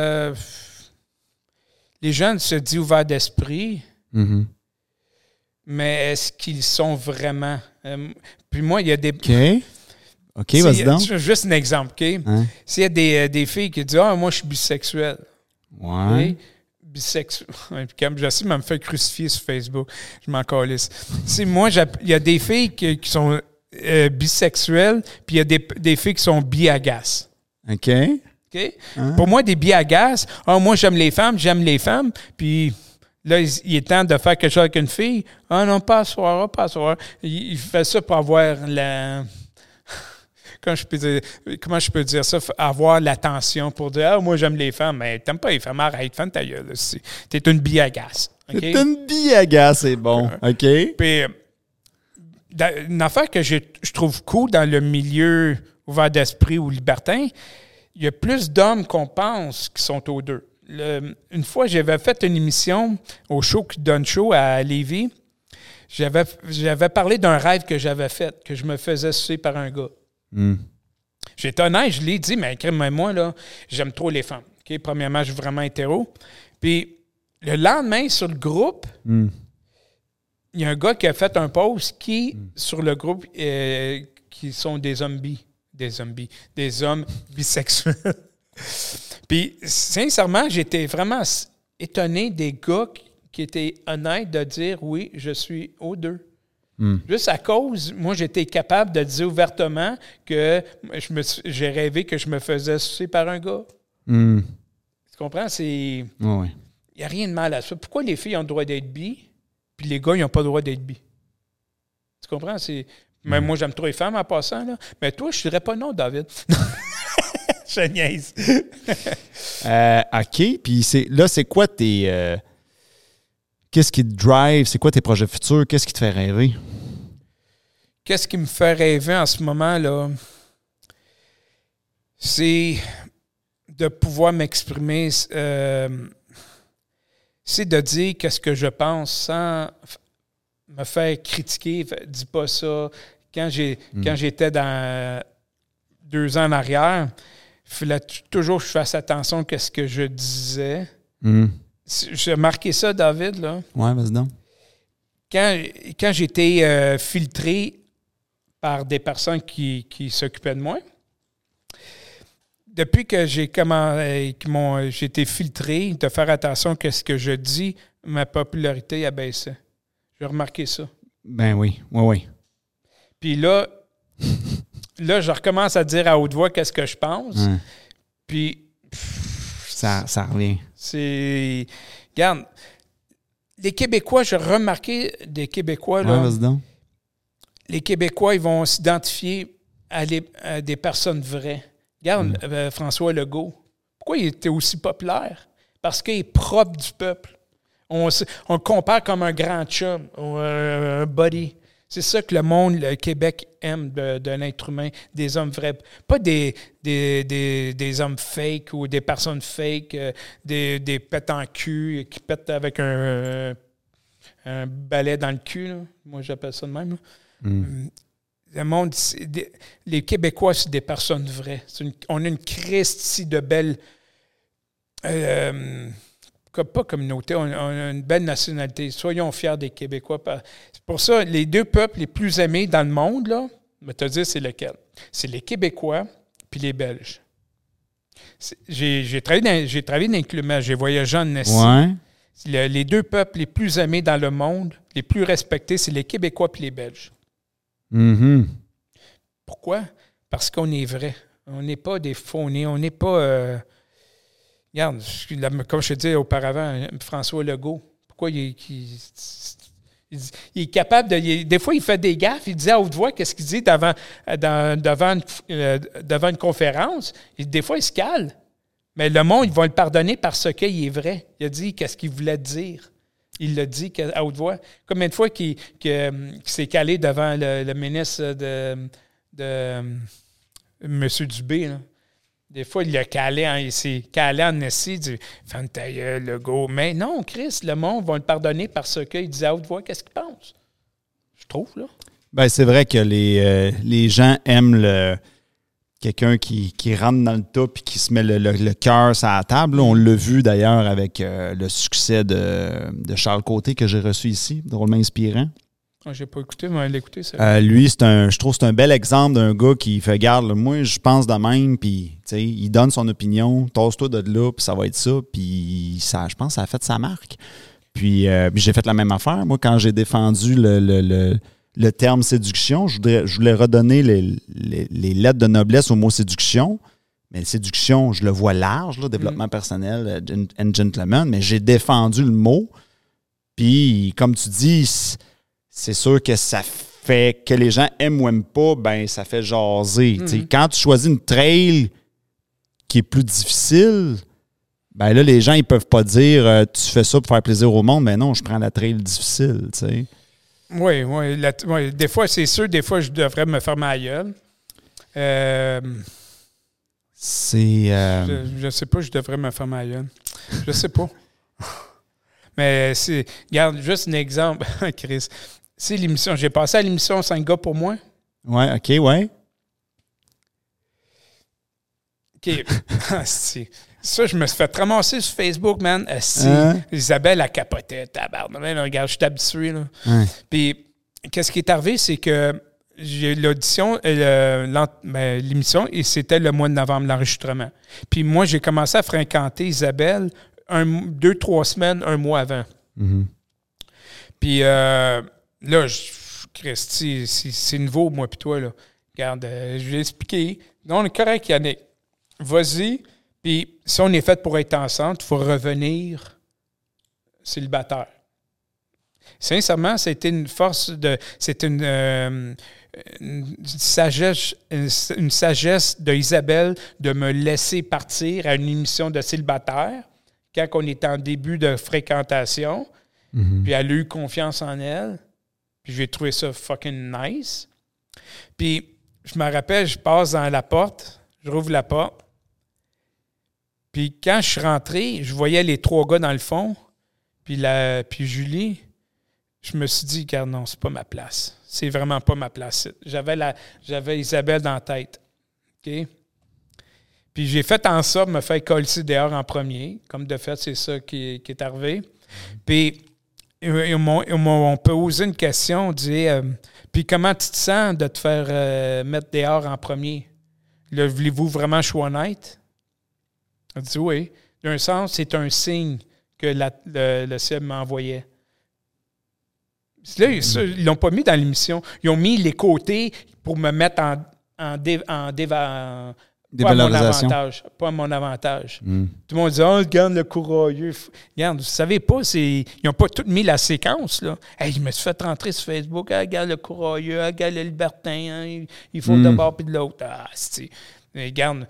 se disent ouverts d'esprit. Mm-hmm. Mais est-ce qu'ils sont vraiment? Puis moi, il y a des... OK, vas-y donc. Juste un exemple, OK? Hein? S'il y a des filles qui disent « Ah, moi, je suis bisexuel. » Ouais. Okay? Bisexuel. Comme je sais, me fait crucifier sur Facebook. Je m'en calisse. Moi, il y a des filles qui sont bisexuelles, puis il y a des filles qui sont bi-agaces. OK. Okay? Hein? Pour moi, des bi-agaces, moi, j'aime les femmes, puis... Là, il est temps de faire quelque chose avec une fille. Ah non, pas à soir. Il fait ça pour avoir la... Comment je peux dire ça? Avoir l'attention pour dire « Ah, moi, j'aime les femmes. » Mais t'aimes pas les femmes, arrête, ferme ta gueule. T'es une bi-agace. Okay? T'es une bi-agace, c'est bon. OK. Puis, une affaire que je trouve cool dans le milieu ouvert d'esprit ou libertin, il y a plus d'hommes qu'on pense qui sont aux deux. Une fois, j'avais fait une émission au show qui donne show à Lévis. J'avais parlé d'un rêve que j'avais fait, que je me faisais sucer par un gars. Mm. J'étais honnête, je l'ai dit, mais moi, là, j'aime trop les femmes. Okay? Premièrement, je suis vraiment hétéro. Puis, le lendemain, sur le groupe, il y a un gars qui a fait un post sur le groupe, qui sont des hommes des hommes bisexuels. Puis, sincèrement, j'étais vraiment étonné des gars qui étaient honnêtes de dire « Oui, je suis aux deux ». Juste à cause, moi, j'étais capable de dire ouvertement que j'ai rêvé que je me faisais sucer par un gars. Tu comprends? Il n'y a rien de mal à ça. Pourquoi les filles ont le droit d'être bi, puis les gars, ils n'ont pas le droit d'être bi? Tu comprends? Même moi, j'aime trop les femmes en passant, là. Mais toi, je ne dirais pas non, David. Je niaise. OK. Puis c'est quoi tes... qu'est-ce qui te drive? C'est quoi tes projets futurs? Qu'est-ce qui te fait rêver? Qu'est-ce qui me fait rêver en ce moment, là? C'est de pouvoir m'exprimer. C'est de dire qu'est-ce que je pense sans me faire critiquer. Dis pas ça. Quand j'étais dans 2 ans en arrière... Il fallait toujours que je fasse attention à ce que je disais. J'ai marqué ça, David, là. Ouais, vas-y donc. Quand j'étais filtré par des personnes qui s'occupaient de moi, depuis que j'ai été filtré, de faire attention à ce que je dis, ma popularité a baissé. J'ai remarqué ça. Ben oui, oui. Puis là, je recommence à dire à haute voix qu'est-ce que je pense. Puis... Ça revient. Regarde, les Québécois, j'ai remarqué des Québécois, là... vas-y donc. Les Québécois, ils vont s'identifier à des personnes vraies. Regarde, François Legault. Pourquoi il était aussi populaire? Parce qu'il est propre du peuple. On le compare comme un grand chum, un buddy. C'est ça que le Québec aime d'un être humain, des hommes vrais. Pas des hommes fake ou des personnes fake, des pètes en cul qui pètent avec un balai dans le cul. Là. Moi, j'appelle ça de même. Le monde, les Québécois, c'est des personnes vraies. On a une Christie de belles... pas communauté, on a une belle nationalité. Soyons fiers des Québécois. C'est pour ça, les 2 peuples les plus aimés dans le monde, là, je vais te dire, c'est lequel? C'est les Québécois puis les Belges. J'ai travaillé dans l'inclusion, j'ai voyagé en Asie. Ouais. Les 2 peuples les plus aimés dans le monde, les plus respectés, c'est les Québécois puis les Belges. Pourquoi? Parce qu'on est vrai. On n'est pas des faunés. On n'est pas... regarde, comme je te disais auparavant, François Legault, pourquoi il est capable de... Des fois, il fait des gaffes. Il dit à haute voix qu'est-ce qu'il dit devant une conférence. Des fois, il se cale. Mais le monde, ils vont le pardonner parce qu'il est vrai. Il a dit qu'est-ce qu'il voulait dire. Il l'a dit à haute voix. Combien de fois qu'il s'est calé devant le ministre de M. Dubé, là. Des fois, il s'est calé en essai, il dit « Ferme ta gueule, Legault. » Mais non, Chris, le monde va le pardonner parce qu'il dit à haute voix qu'est-ce qu'il pense. Je trouve, là. Ben, c'est vrai que les gens aiment quelqu'un qui rentre dans le tas et qui se met le cœur sur la table. Là, on l'a vu d'ailleurs avec le succès de Charles Côté que j'ai reçu ici, drôlement inspirant. J'ai pas écouté, mais l'écouter, ça. Lui, je trouve que c'est un bel exemple d'un gars qui fait garde. Là, moi, je pense de même, puis il donne son opinion, tasse-toi de là, puis ça va être ça. Puis ça, je pense que ça a fait sa marque. Puis j'ai fait la même affaire. Moi, quand j'ai défendu le terme séduction, je voulais redonner les lettres de noblesse au mot séduction. Mais séduction, je le vois large, là, développement personnel and gentleman, mais j'ai défendu le mot. Puis, comme tu dis, c'est sûr que ça fait que les gens aiment ou aiment pas, ben ça fait jaser. Quand tu choisis une trail qui est plus difficile, ben là, les gens, ils peuvent pas dire tu fais ça pour faire plaisir au monde. Ben non, je prends la trail difficile, tu sais. Oui. Des fois, c'est sûr, des fois, je devrais me fermer la gueule. Je sais pas, je devrais me fermer la gueule. Je sais pas. Mais regarde, juste un exemple, Chris. C'est l'émission. J'ai passé à l'émission 5 gars pour moi. Ouais, OK, ouais. OK. Ça, je me suis fait ramasser sur Facebook, man. Isabelle, elle capotait. Tabarnak. Regarde, je suis habitué. Là. Puis, qu'est-ce qui est arrivé, c'est que j'ai l'audition, l'émission, et c'était le mois de novembre, l'enregistrement. Puis moi, j'ai commencé à fréquenter Isabelle 2-3 semaines, un mois avant. Mm-hmm. Puis là, Christy, c'est nouveau, moi puis toi, là. Regarde, je vais expliquer. Non, on est correct, Yannick. Vas-y. Puis si on est fait pour être ensemble, il faut revenir célibataire. Sincèrement, c'était une force c'était une sagesse de Isabelle de me laisser partir à une émission de célibataire quand on était en début de fréquentation. Mm-hmm. Puis elle a eu confiance en elle. Puis j'ai trouvé ça fucking nice. Puis je me rappelle, je passe dans la porte, je rouvre la porte. Puis quand je suis rentré, je voyais les 3 gars dans le fond. Puis Julie, je me suis dit, regarde, non, c'est pas ma place. C'est vraiment pas ma place. J'avais Isabelle dans la tête. OK? Puis j'ai fait en sorte de me faire coller dehors en premier. Comme de fait, c'est ça qui est arrivé. Puis on peut poser une question, on dit puis comment tu te sens de te faire mettre dehors en premier? Là, voulez-vous vraiment que je sois honnête? Elle dit oui. D'un sens, c'est un signe que le ciel m'envoyait. Là, ils l'ont pas mis dans l'émission. Ils ont mis les côtés pour me mettre en dévalorisation. Pas à mon avantage. Tout le monde dit « Oh, regarde le courageux. » Regarde, vous savez pas, ils n'ont pas tout mis la séquence. Là. Hey, je me suis fait rentrer sur Facebook. Ah, regarde le courageux, regarde le libertin. Hein, il faut de bord puis de l'autre. Ah, c'est... Regarde.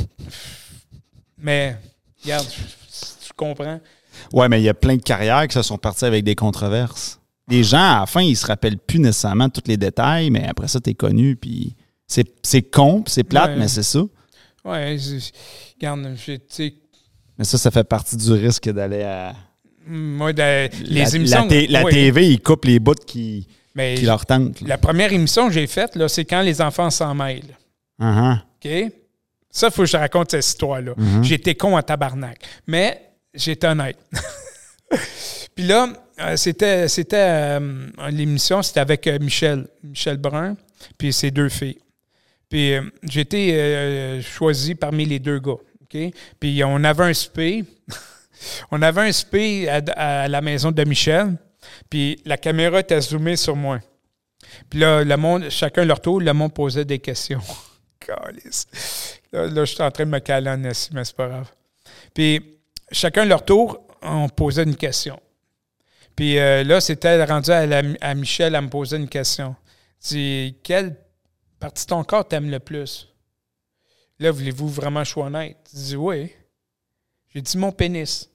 Mais, regarde, tu comprends? Ouais, mais il y a plein de carrières qui se sont parties avec des controverses. Les gens, à la fin, ils se rappellent plus nécessairement tous les détails, mais après ça, t'es connu, puis c'est con, c'est plate, mais c'est ça. Ouais, regarde, mais ça fait partie du risque d'aller à... Moi, les émissions... La TV, ils coupent les bouts qui leur tentent. La première émission que j'ai faite, là, c'est quand les enfants s'en mêlent. Uh-huh. OK? Ça, il faut que je raconte cette histoire-là. Mm-hmm. J'étais con à tabarnak. Mais j'étais honnête. Puis là, c'était l'émission, c'était avec Michel Brun, puis ses 2 filles. Puis j'ai été choisi parmi les 2 gars. Okay? Puis on avait un souper. On avait un souper à la maison de Michel. Puis la caméra était zoomée sur moi. Puis là, le monde, chacun leur tour, le monde posait des questions. Calice. Là, je suis en train de me caler en assis, mais c'est pas grave. Puis, chacun leur tour, on posait une question. Puis là, c'était rendu à Michel à me poser une question. Dis, quelle partie de ton corps t'aimes le plus? Là, voulez-vous vraiment que je sois honnête? Je dis oui. J'ai dit mon pénis.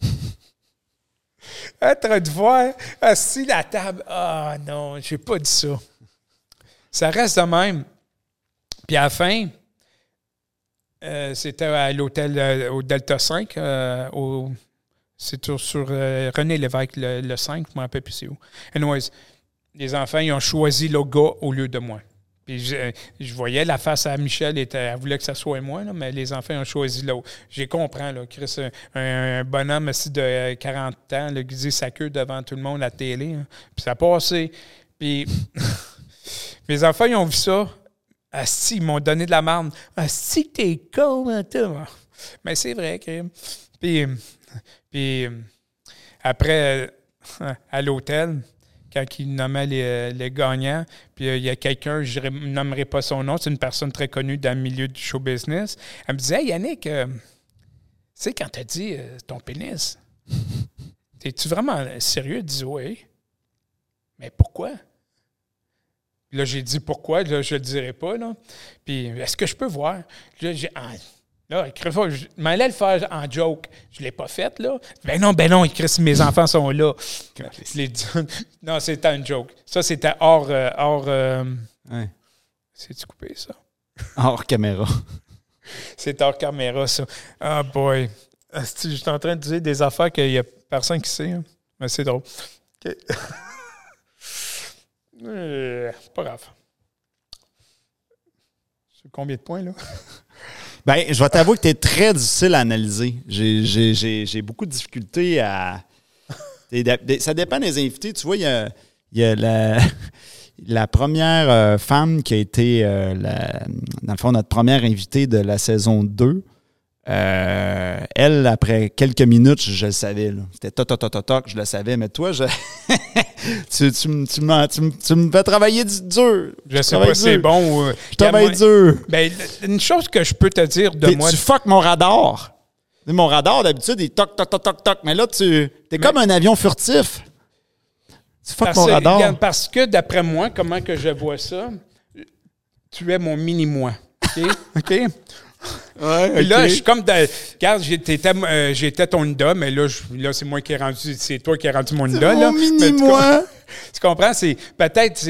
En train de voir, assis à la table. Ah non, j'ai pas dit ça. Ça reste de même. Puis à la fin, c'était à l'hôtel au Delta 5, c'est sur René Lévesque, le 5, je ne me rappelle plus c'est où. Anyways, les enfants, ils ont choisi le gars au lieu de moi. Puis je voyais la face à Michel, elle voulait que ça soit moi, là, mais les enfants ont choisi l'autre. J'ai compris, là, Chris, un bonhomme aussi de 40 ans, là, qui dit sa queue devant tout le monde à la télé. Hein. Puis ça a passé. Puis mes enfants, ils ont vu ça. Asti, ils m'ont donné de la marde. Asti, t'es con, hein, toi. Mais c'est vrai, Kim. Puis après, à l'hôtel, quand ils nommaient les gagnants, puis il y a quelqu'un, je ne nommerai pas son nom, c'est une personne très connue dans le milieu du show business. Elle me disait, hey, Yannick, tu sais, quand tu as dit ton pénis, es-tu vraiment sérieux? Elle dit, oui. Mais pourquoi? Là, j'ai dit pourquoi, là, je ne le dirai pas. Là. Puis, est-ce que je peux voir? Là, je m'allais le faire en joke. Je ne l'ai pas fait, là. Ben non, Chris, mes enfants sont là. Non, c'était un joke. Ça, c'était hors ouais. C'est-tu coupé, ça? Hors caméra. C'est hors caméra, ça. Ah, boy. Je suis en train de dire des affaires qu'il n'y a personne qui sait. Hein. Mais c'est drôle. OK. Pas grave. C'est combien de points, là? Ben, je vais t'avouer que tu es très difficile à analyser. J'ai beaucoup de difficultés à... Ça dépend des invités. Tu vois, il y a la première femme qui a été, dans le fond, notre première invitée de la saison 2. Elle, après quelques minutes, je le savais. Là. C'était toc, je le savais. Mais toi, tu me fais travailler dur. Je sais pas si c'est bon ou... Je travaille dur. Ben, une chose que je peux te dire de moi... Tu fuck mon radar. Mon radar, d'habitude, il toc. Mais là, t'es comme un avion furtif. Tu fuck mon radar. Regarde, parce que, d'après moi, comment que je vois ça, tu es mon mini-moi. OK? Ouais, okay. Là, je suis comme... Regarde, j'étais ton Ida, mais là, c'est moi qui ai rendu... C'est toi qui as rendu mon Ida. Mon mini-moi. Tu comprends? Peut-être,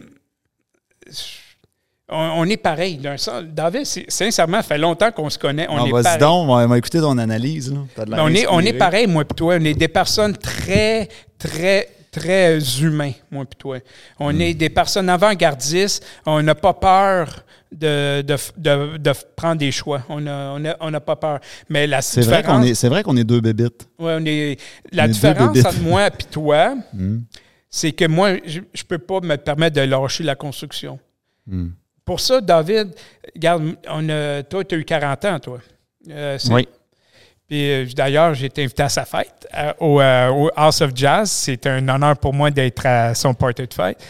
on est pareil. David, sincèrement, ça fait longtemps qu'on se connaît. Vas-y donc, on va écouter ton analyse. Là. On est pareil, moi et toi. On est des personnes très, très, très humains, moi et toi. On est des personnes avant-gardistes. On n'a pas peur de prendre des choix. On n'a pas peur. Mais la différence... C'est vrai qu'on est deux bébites. Oui, la différence entre moi et toi, c'est que moi, je ne peux pas me permettre de lâcher la construction. Pour ça, David, regarde, toi, tu as eu 40 ans, toi. Oui. Puis d'ailleurs, j'ai été invité à sa fête au House of Jazz. C'est un honneur pour moi d'être à son party de fête.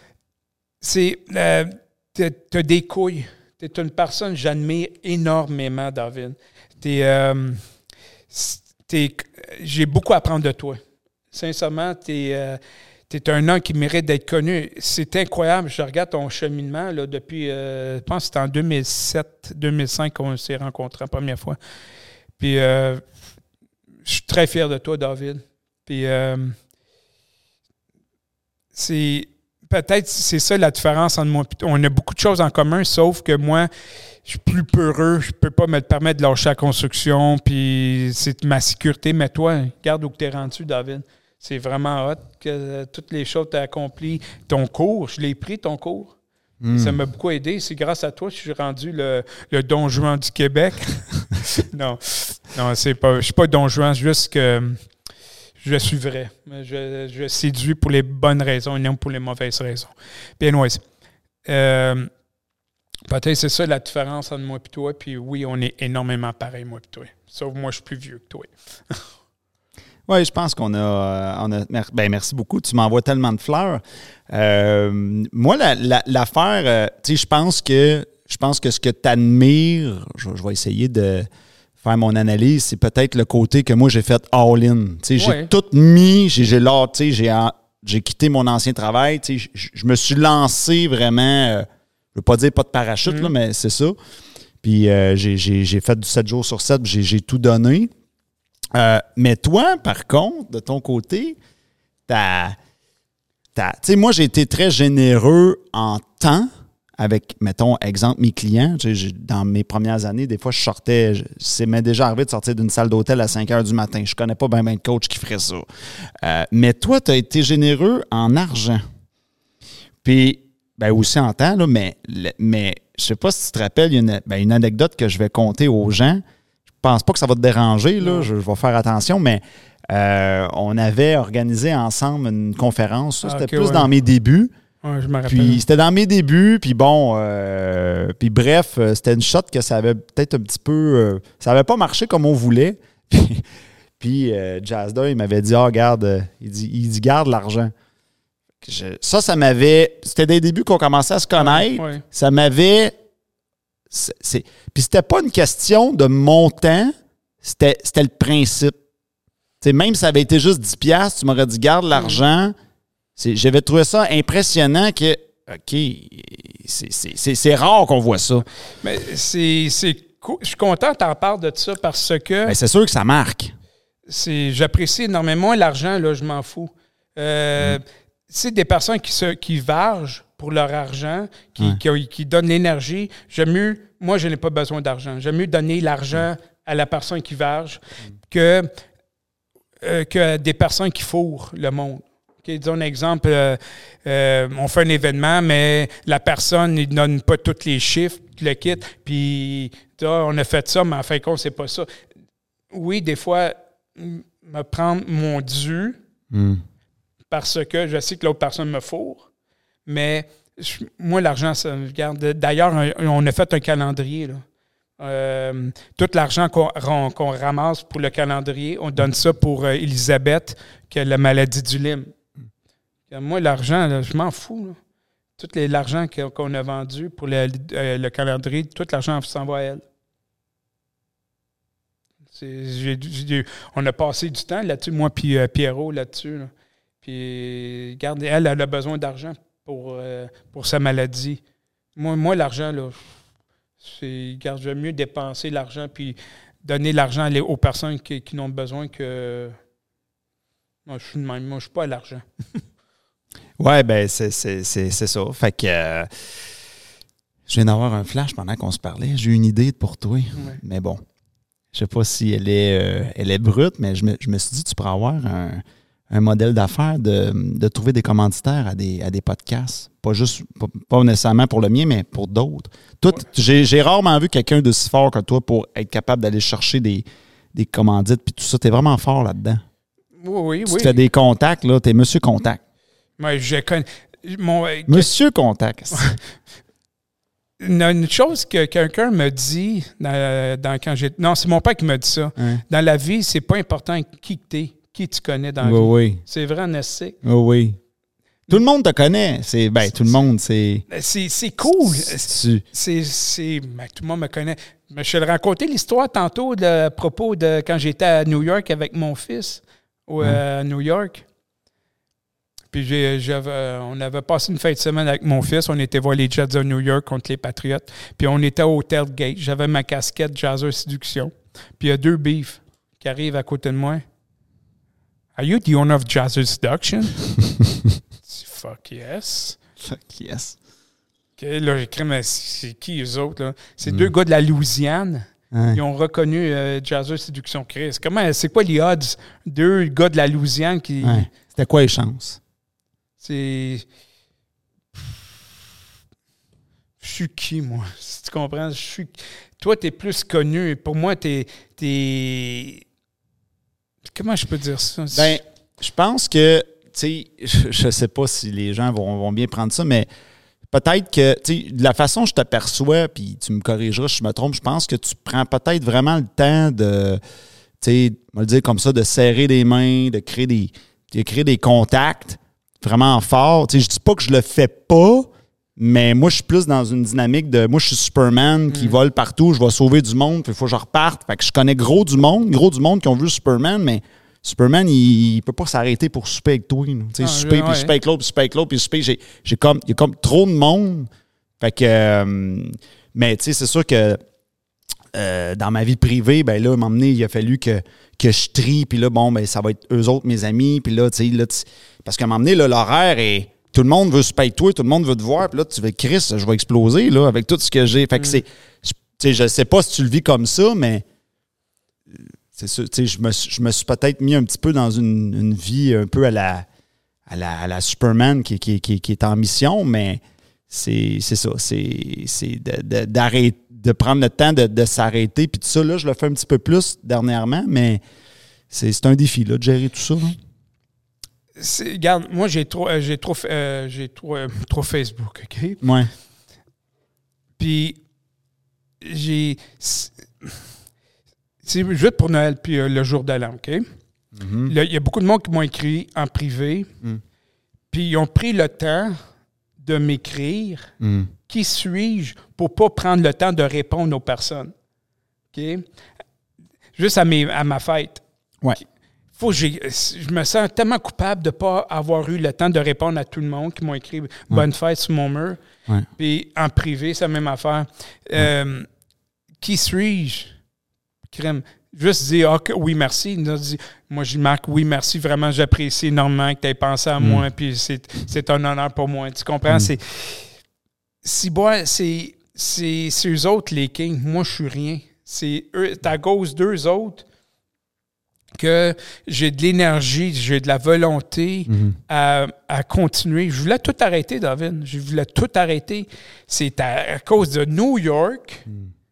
T'as des couilles. T'es une personne que j'admire énormément, David. J'ai beaucoup à apprendre de toi. Sincèrement, t'es un homme qui mérite d'être connu. C'est incroyable. Je regarde ton cheminement là, depuis, je pense que c'était en 2007-2005 qu'on s'est rencontrés la première fois. Puis, je suis très fier de toi, David. Puis, peut-être c'est ça la différence entre moi et toi. On a beaucoup de choses en commun, sauf que moi, je suis plus peureux. Je peux pas me permettre de lâcher la construction. Puis, c'est ma sécurité. Mais toi, regarde où tu es rendu, David. C'est vraiment hot que toutes les choses que tu as accomplies. Ton cours, je l'ai pris, ton cours. Ça m'a beaucoup aidé. C'est grâce à toi que je suis rendu le Don Juan du Québec. Non, c'est pas. Je suis pas Don Juan, juste que je suis vrai. Je séduis pour les bonnes raisons et non pour les mauvaises raisons. Puis anyways, peut-être c'est ça la différence entre moi et toi. Puis oui, on est énormément pareil, moi et toi. Sauf moi, je suis plus vieux que toi. Oui, je pense qu'on a merci beaucoup. Tu m'envoies tellement de fleurs. Moi, l'affaire, tu sais, je pense que je pense que ce que tu admires, je vais essayer de faire mon analyse, c'est peut-être le côté que moi, j'ai fait all-in. J'ai tout mis, j'ai quitté mon ancien travail, je me suis lancé vraiment, je ne veux pas dire pas de parachute, là, mais c'est ça. Puis j'ai fait du 7 jours sur 7, j'ai tout donné. Mais toi, par contre, de ton côté, moi, j'ai été très généreux en temps avec, mettons, exemple, mes clients. Dans mes premières années, des fois, c'est m'est déjà arrivé de sortir d'une salle d'hôtel à 5 heures du matin. Je connais pas bien de coach qui ferait ça. Mais toi, tu as été généreux en argent. Puis, aussi en temps, là, mais je sais pas si tu te rappelles, il y a une anecdote que je vais conter aux gens. Je pense pas que ça va te déranger, là, je vais faire attention, mais on avait organisé ensemble une conférence. Ça, c'était plus dans mes débuts. Ouais, je me rappelle. Puis c'était dans mes débuts, puis bon, puis bref, c'était une shot que ça avait peut-être un petit peu... ça n'avait pas marché comme on voulait. Puis Jazda, il m'avait dit, regarde, il dit garde l'argent. Ça m'avait... C'était des débuts qu'on commençait à se connaître. Ouais. Ça m'avait... Puis c'était pas une question de montant, c'était le principe. T'sais, même si ça avait été juste 10$, tu m'aurais dit garde l'argent. J'avais trouvé ça impressionnant que, OK, c'est rare qu'on voit ça. Mais c'est cool. Je suis content que tu en parles de ça parce que... C'est sûr que ça marque. J'apprécie énormément l'argent, là, je m'en fous. C'est des personnes qui vargent pour leur argent, qui donnent l'énergie. Moi, je n'ai pas besoin d'argent. J'aime mieux donner l'argent à la personne qui varge que des personnes qui fourrent le monde. Okay, disons un exemple, on fait un événement, mais la personne ne donne pas tous les chiffres, le kit, puis on a fait ça, mais en fin de compte, c'est pas ça. Oui, des fois, me prendre mon dû parce que je sais que l'autre personne me fourre, mais moi, l'argent, ça me regarde. D'ailleurs, on a fait un calendrier, là. Tout l'argent qu'on ramasse pour le calendrier, on donne ça pour Elisabeth qui a la maladie du Lyme. Moi, l'argent, là, je m'en fous. Là. Tout l'argent qu'on a vendu pour le calendrier, tout l'argent s'en va à elle. On a passé du temps là-dessus, moi et Pierrot là-dessus. Là. Puis, regarde, elle a besoin d'argent pour sa maladie. Moi l'argent, là, regarde, je vais mieux dépenser l'argent puis donner l'argent aux personnes qui n'ont besoin que... Moi, je suis de même. Moi, je ne suis pas à l'argent. Oui, bien, c'est ça. Fait que je viens d'avoir un flash pendant qu'on se parlait. J'ai une idée pour toi. Ouais. Mais bon, je sais pas si elle est brute, mais je me suis dit, tu pourrais avoir un modèle d'affaires de trouver des commanditaires à des podcasts. Pas nécessairement pour le mien, mais pour d'autres. J'ai rarement vu quelqu'un de si fort que toi pour être capable d'aller chercher des commandites puis tout ça. Tu es vraiment fort là-dedans. Oui. Tu fais des contacts, là. Tu es monsieur contact. Moi, je connais. Monsieur contact. Une chose que quelqu'un me dit quand j'ai... Non, c'est mon père qui m'a dit ça. Hein? Dans la vie, c'est pas important qui tu tu connais dans la vie. Oui. C'est vrai, Nessie. Oui. Tout le monde te connaît. Tout le monde, c'est... C'est cool. Tout le monde me connaît. Mais je te racontais l'histoire tantôt à propos de quand j'étais à New York avec mon fils. À New York. Puis on avait passé une fin de semaine avec mon fils. On était voir les Jets de New York contre les Patriots. Puis on était au Tailgate. J'avais ma casquette Jazzer Séduction. Puis il y a 2 beefs qui arrivent à côté de moi. Are you the owner of Jazzer Seduction? Fuck yes. Fuck yes. Okay, là, j'écris, mais c'est qui eux autres? Là? C'est 2 gars de la Louisiane. Ils ont reconnu Jazzer Séduction. Chris. C'est quoi les odds? 2 gars de la Louisiane qui... Ouais. C'était quoi les chances? Je suis qui, moi? Si tu comprends, toi, t'es plus connu. Pour moi, t'es... Comment je peux dire ça? Ben, je pense que, tu sais, je sais pas si les gens vont bien prendre ça, mais peut-être que, tu sais, de la façon dont je t'aperçois, puis tu me corrigeras si je me trompe, je pense que tu prends peut-être vraiment le temps de, tu sais, on va le dire comme ça, de serrer les mains, de créer des contacts vraiment forts. Tu sais, je dis pas que je le fais pas, Mais moi, je suis plus dans une dynamique de... Moi, je suis Superman qui vole partout, je vais sauver du monde, puis il faut que je reparte. Fait que je connais gros du monde qui ont vu Superman, mais Superman, il peut pas s'arrêter pour souper avec toi. Tu sais, souper, puis souper avec l'autre, puis souper avec l'autre, puis souper. Il y a comme trop de monde. Fait que... mais tu sais, c'est sûr que dans ma vie privée, ben là, à un moment donné, il a fallu que je trie, puis là, bon, ben ça va être eux autres, mes amis, puis là, tu sais, parce qu'à un moment donné, là, l'horaire est... Tout le monde veut se payer toi, tout le monde veut te voir, puis là, tu vas Chris, je vais exploser, là, avec tout ce que j'ai. Fait que c'est... Tu sais, je sais pas si tu le vis comme ça, mais... C'est sûr, tu sais, je me suis peut-être mis un petit peu dans une vie un peu à la Superman qui est en mission, mais c'est ça. C'est d'arrêter, de prendre le temps de s'arrêter. Puis tout ça, là, je le fais un petit peu plus dernièrement, mais c'est un défi, là, de gérer tout ça. Là. Regarde, moi, j'ai trop Facebook, OK? Ouais. Puis, c'est juste pour Noël puis le jour de l'an, OK? Il y a beaucoup de monde qui m'ont écrit en privé, puis ils ont pris le temps de m'écrire « Qui suis-je? » pour ne pas prendre le temps de répondre aux personnes. OK? Juste à ma fête. Ouais. Je me sens tellement coupable de ne pas avoir eu le temps de répondre à tout le monde qui m'ont écrit « Bonne fête » sur mon mur. Ouais. Puis en privé, c'est la même affaire. Qui suis-je? Crème. Juste dire « oui, merci ». Moi, je marque « oui, merci, vraiment, j'apprécie énormément que tu aies pensé à moi, puis c'est un honneur pour moi ». Tu comprends? C'est eux autres, les kings. Moi, je suis rien. C'est à cause d'eux autres que j'ai de l'énergie, j'ai de la volonté à continuer. Je voulais tout arrêter, David. Je voulais tout arrêter. C'est à cause de New York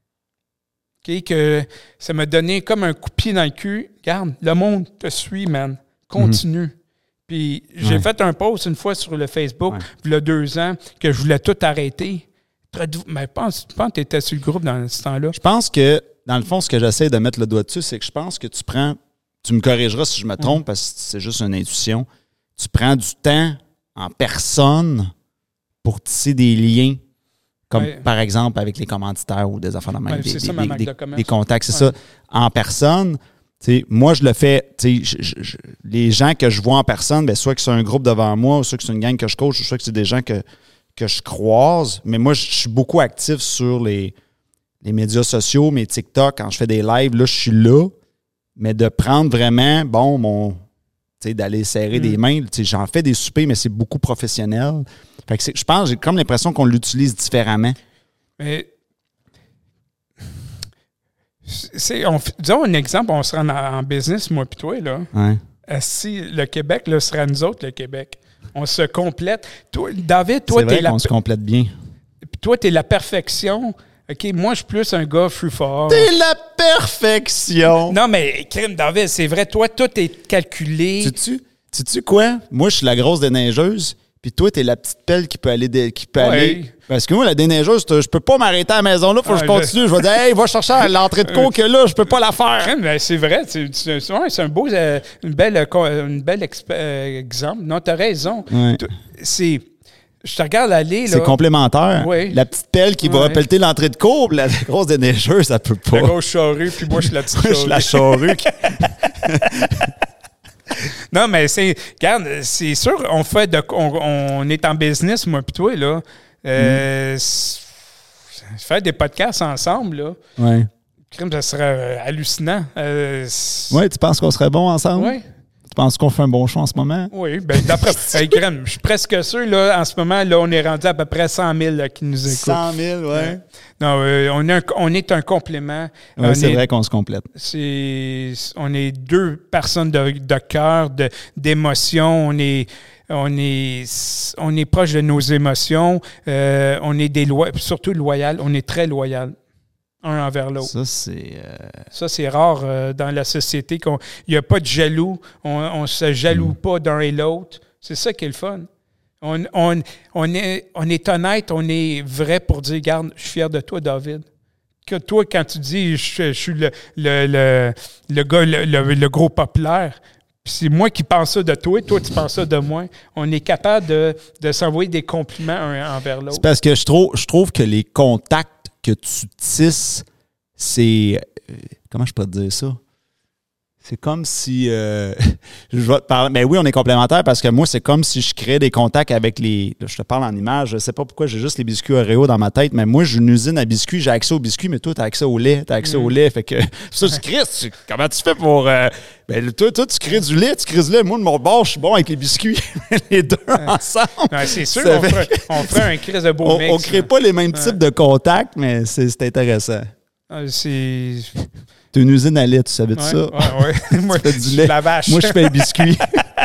que ça m'a donné comme un coup de pied dans le cul. Regarde, le monde te suit, man. Continue. Puis j'ai fait un post une fois sur le Facebook, il y a 2 ans, que je voulais tout arrêter. Mais pense que tu étais sur le groupe dans ce temps-là. Je pense que, dans le fond, ce que j'essaie de mettre le doigt dessus, c'est que je pense que tu me corrigeras si je me trompe, parce que c'est juste une intuition, tu prends du temps en personne pour tisser des liens, comme par exemple avec les commanditaires ou des affaires de même, des contacts, c'est ça, en personne. T'sais, moi, je le fais, les gens que je vois en personne, bien, soit que c'est un groupe devant moi, ou soit que c'est une gang que je coach, ou soit que c'est des gens que je croise, mais moi, je suis beaucoup actif sur les médias sociaux, mes TikTok, quand je fais des lives, là, je suis là, mais de prendre vraiment, d'aller serrer des mains, j'en fais des soupers, mais c'est beaucoup professionnel. Fait que je pense, j'ai comme l'impression qu'on l'utilise différemment. Mais, disons un exemple, on sera en business, moi puis toi, là. Ouais. Si le Québec, là, sera nous autres, le Québec. On se complète. Toi, David, toi, c'est vrai qu'on se complète bien. Puis toi, t'es la perfection. OK, moi, je suis plus un gars free fort. T'es la perfection! Non, mais, crime, David, c'est vrai, toi, tout est calculé. Sais-tu quoi? Moi, je suis la grosse déneigeuse, puis toi, t'es la petite pelle qui peut aller... aller. Parce que moi, la déneigeuse, je peux pas m'arrêter à la maison, là, faut que je continue. Je vais dire, hey, va chercher à l'entrée de cours que là, je peux pas la faire. Crime, ben, c'est vrai, c'est un beau, une belle exemple. Non, t'as raison. Ouais. Je te regarde aller, là. C'est complémentaire. Oui. La petite pelle qui va pelleter l'entrée de cours, la grosse déneigeuse, ça peut pas. La grosse charrue, puis moi, je suis la petite charrue. Je suis la charrue. Non, mais regarde, c'est sûr, on est en business, moi puis toi, là. Faire des podcasts ensemble, là. Ouais. Crime, ça serait hallucinant. Oui, tu penses qu'on serait bons ensemble? Oui. Tu penses qu'on fait un bon choix en ce moment? Oui, bien, d'après. Crème, je suis presque sûr, là, en ce moment, là, on est rendu à peu près 100 000 là, qui nous écoutent. 100 000, oui. Non, on est un complément. Oui, c'est vrai qu'on se complète. On est 2 personnes de cœur, d'émotion. On est proche de nos émotions. On est surtout loyal. On est très loyal. Un envers l'autre. Ça, c'est rare dans la société. Il n'y a pas de jaloux. On ne se jaloue pas d'un et l'autre. C'est ça qui est le fun. On est honnête, on est vrai pour dire, regarde, je suis fier de toi, David. Que toi, quand tu dis, je suis le gars, le gros populaire, Puis c'est moi qui pense ça de toi, toi tu penses ça de moi. On est capable de s'envoyer des compliments un envers l'autre. C'est parce que je trouve que les contacts que tu tisses, c'est... comment je peux te dire ça? C'est comme si... je vais te parler... Mais oui, on est complémentaires parce que moi, c'est comme si je créais des contacts avec les... Là, je te parle en image. Je sais pas pourquoi j'ai juste les biscuits Oreo dans ma tête, mais moi, j'ai une usine à biscuits. J'ai accès aux biscuits, mais toi, tu as accès au lait. Tu as accès au lait. Fait que... Ça, tu crées... Comment tu fais pour... toi, tu crées du lait. Tu crées du lait. Moi, de mon bord, je suis bon avec les biscuits. Les deux ensemble. Ouais, c'est sûr, on ferait un crise de beau mix. On crée pas les mêmes types de contacts, mais c'est intéressant. C'est... T'as une usine à lait, tu savais de ça? Oui. Moi, tu fais du lait. La vache. Moi, je fais un biscuit.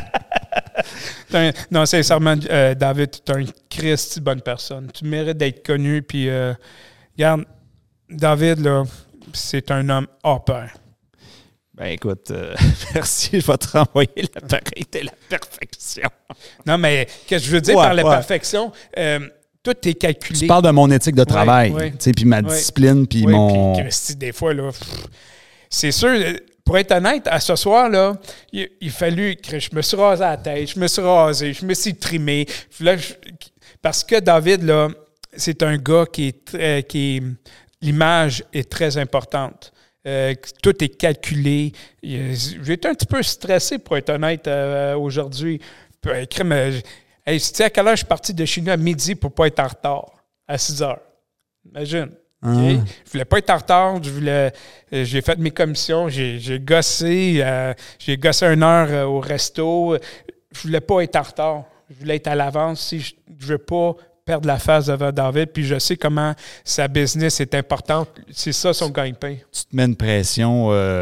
Non, sincèrement, David, tu es une Christy bonne personne. Tu mérites d'être connu. Puis, regarde, David, là, c'est un homme hors pair. Ben écoute, merci, je vais te renvoyer l'appareil de la perfection. Non, mais qu'est-ce que je veux dire par la perfection? Tout est calculé. Tu parles de mon éthique de travail, puis ma discipline, puis mon... Puis Christy, des fois, là... C'est sûr, pour être honnête, à ce soir, là, il fallu que je me suis rasé la tête, je me suis rasé, je me suis trimé. Là, parce que David, là, c'est un gars qui l'image est très importante. Tout est calculé. J'ai été un petit peu stressé, pour être honnête, aujourd'hui. Hey, tu sais à quelle heure je suis parti de chez nous à midi pour ne pas être en retard? À 6 heures. Imagine. Okay? Je voulais pas être en retard. J'ai fait mes commissions. J'ai gossé. J'ai gossé 1 heure au resto. Je voulais pas être en retard. Je voulais être à l'avance. Si je veux pas perdre la face devant David. Puis je sais comment sa business est importante. C'est ça son gagne-pain. Tu te mets une pression,